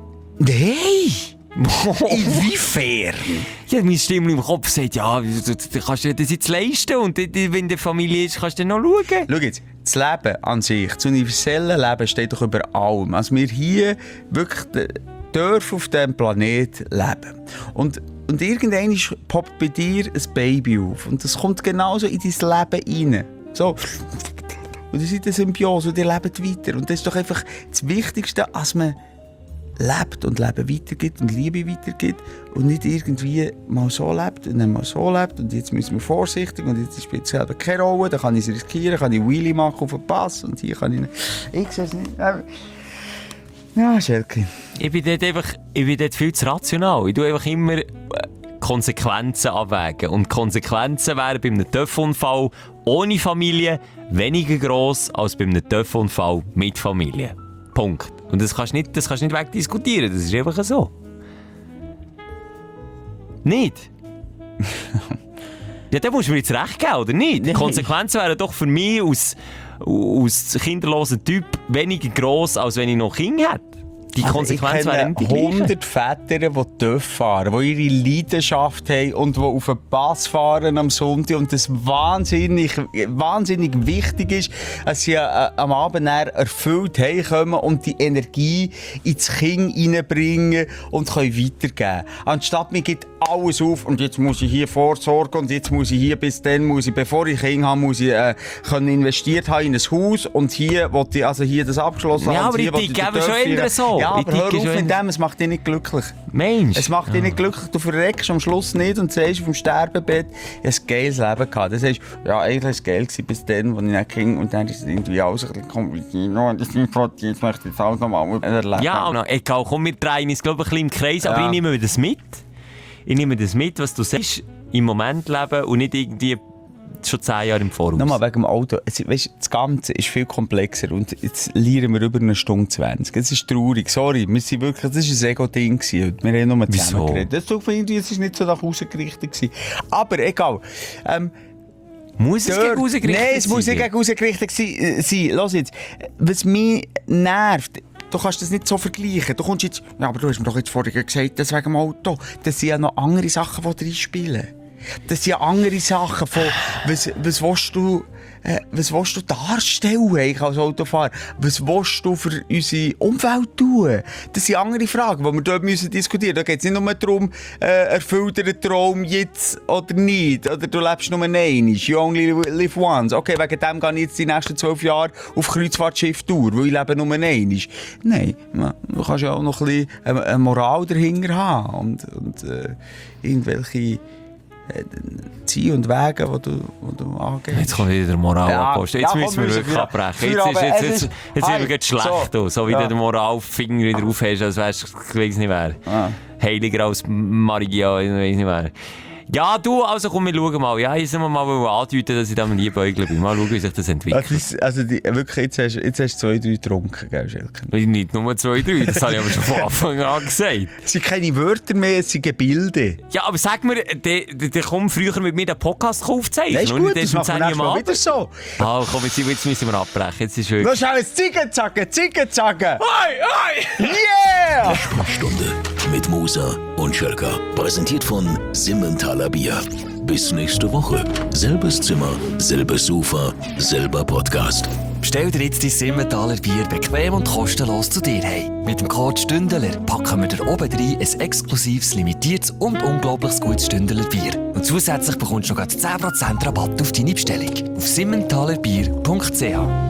Nein! Inwiefern? Ja, mein Stimmli im Kopf sagt, ja, du kannst dir das jetzt leisten und wenn die Familie ist, kannst du dann noch schauen. Schau jetzt, das Leben an sich, das universelle Leben steht doch über allem. Also wir hier wirklich dürfen auf diesem Planeten leben. Und irgendwann poppt bei dir ein Baby auf. Und das kommt genauso in dein Leben rein. So. Und ihr seid eine Symbiose und ihr lebt weiter. Und das ist doch einfach das Wichtigste, dass man lebt und Leben weitergibt und Liebe weitergibt und nicht irgendwie mal so lebt und dann mal so lebt und jetzt müssen wir vorsichtig und jetzt spielt es selber keine Rolle, dann kann ich es riskieren, kann ich Wheelie machen auf den Pass und hier kann ich nicht. Ich sehe es nicht. Ja, Schelke. Ich bin dort viel zu rational. Ich tue einfach immer Konsequenzen abwägen. Und Konsequenzen wären bei einem TÜV-Unfall ohne Familie weniger gross als bei einem TÜV-Unfall mit Familie. Punkt. Und das kannst du nicht wegdiskutieren. Das ist einfach so. Nicht? Ja, dann musst du mir jetzt recht geben, oder nicht? Die Konsequenzen wären doch für mich aus kinderlosen Typ weniger gross, als wenn ich noch Kinder hätte. Die Konsequenz wäre nicht die gleiche. 100 Väter, die TÜV fahren, die ihre Leidenschaft haben und die auf den Pass fahren am Sonntag und das wahnsinnig wichtig ist, dass sie am Abend erfüllt heimkommen und die Energie ins Kind reinbringen und können weitergeben. Anstatt mir gibt alles auf und jetzt muss ich hier vorsorgen und jetzt muss ich hier bis dann, bevor ich Kinder habe, muss ich können investiert haben in ein Haus und hier wollte ich also hier das abgeschlossen haben. Ja, aber ich gebe schon ändern so. Ja, aber hör auf mit dem, es macht dich nicht glücklich. Mensch. Es macht dich nicht glücklich, du verreckst am Schluss nicht und sagst auf dem Sterbebett, ich hatte ein geiles Leben gehabt. Das heißt, ja, eigentlich war es geil bis dann, als ich nicht ging und dann ist es irgendwie alles ein bisschen kompliziert. Und das möchte ich jetzt auch noch mal erleben. Ja, egal, komm, wir drehen uns, glaube ich, ein bisschen im Kreis, aber ich nehme das mit. Ich nehme das mit, was du sagst, im Moment leben und nicht irgendwie schon 10 Jahre im Voraus. Nochmal wegen dem Auto. Weißt, das Ganze ist viel komplexer und jetzt lernen wir über 1 Stunde 20. Das ist traurig, sorry. Wir sind wirklich, das war ein Ego-Ding. Wir haben nur zusammen geredet. Das war nicht so nach außen gerichtet. Aber egal. Muss es gegen außen gerichtet sein? Nein, es muss nicht gegen außen gerichtet sein. Lass jetzt, was mich nervt, du kannst das nicht so vergleichen. Du kommst jetzt, ja, aber du hast mir doch jetzt vorher gesagt, das wegen dem Auto. Das sind ja noch andere Sachen, die drin spielen. Das sind ja andere Sachen von, was willst du darstellen eigentlich als Autofahrer? Was willst du für unsere Umwelt tun? Das sind andere Fragen, die wir dort diskutieren müssen. Da geht es nicht nur darum, erfüllt der Traum jetzt oder nicht? Oder du lebst nur einmal. You only live once. Okay, wegen dem gehe ich jetzt die nächsten 12 Jahre auf Kreuzfahrtschiff-Tour, weil ich lebe nur einmal. Nein, du kannst ja auch noch ein bisschen eine Moral dahinter haben und irgendwelche Ziele und Wege, die du angehst. Jetzt kommt wieder der Moralapostel. Jetzt müssen wir wirklich abbrechen. Jetzt wird es schlecht. So wie du den Moralfinger wieder aufhast, als wärst du, ich weiss nicht wer. Heiliger als Maria, ich weiss nicht wer. Ja, du, also komm, wir schauen mal. Ja, jetzt mal andeuten, dass ich da mal Liebäugel bin. Mal schauen, wie sich das entwickelt. Wirklich, jetzt hast du 2, 3 getrunken, gell, Schelke? Nicht nur 2, 3, das habe ich aber schon von Anfang an gesagt. Es sind keine Wörter mehr, es sind Gebilde. Ja, aber sag mir, der kommt früher mit mir den Podcast aufzeichnen. Das ist gut, das machen wir mal wieder so. Komm, jetzt müssen wir abbrechen. Jetzt ist wirklich... Los, schau, Ziegenzacke! Hoi! Yeah! Sprechstunde mit Musa und Schelker. Präsentiert von Simmentaler Bier. Bis nächste Woche. Selbes Zimmer, selbes Sofa, selber Podcast. Bestell dir jetzt dein Simmentaler Bier bequem und kostenlos zu dir heim. Mit dem Code Stündeler packen wir dir oben rein ein exklusives, limitiertes und unglaublich gutes Stündeler Bier. Und zusätzlich bekommst du noch 10% Rabatt auf deine Bestellung. Auf simmentalerbier.ch.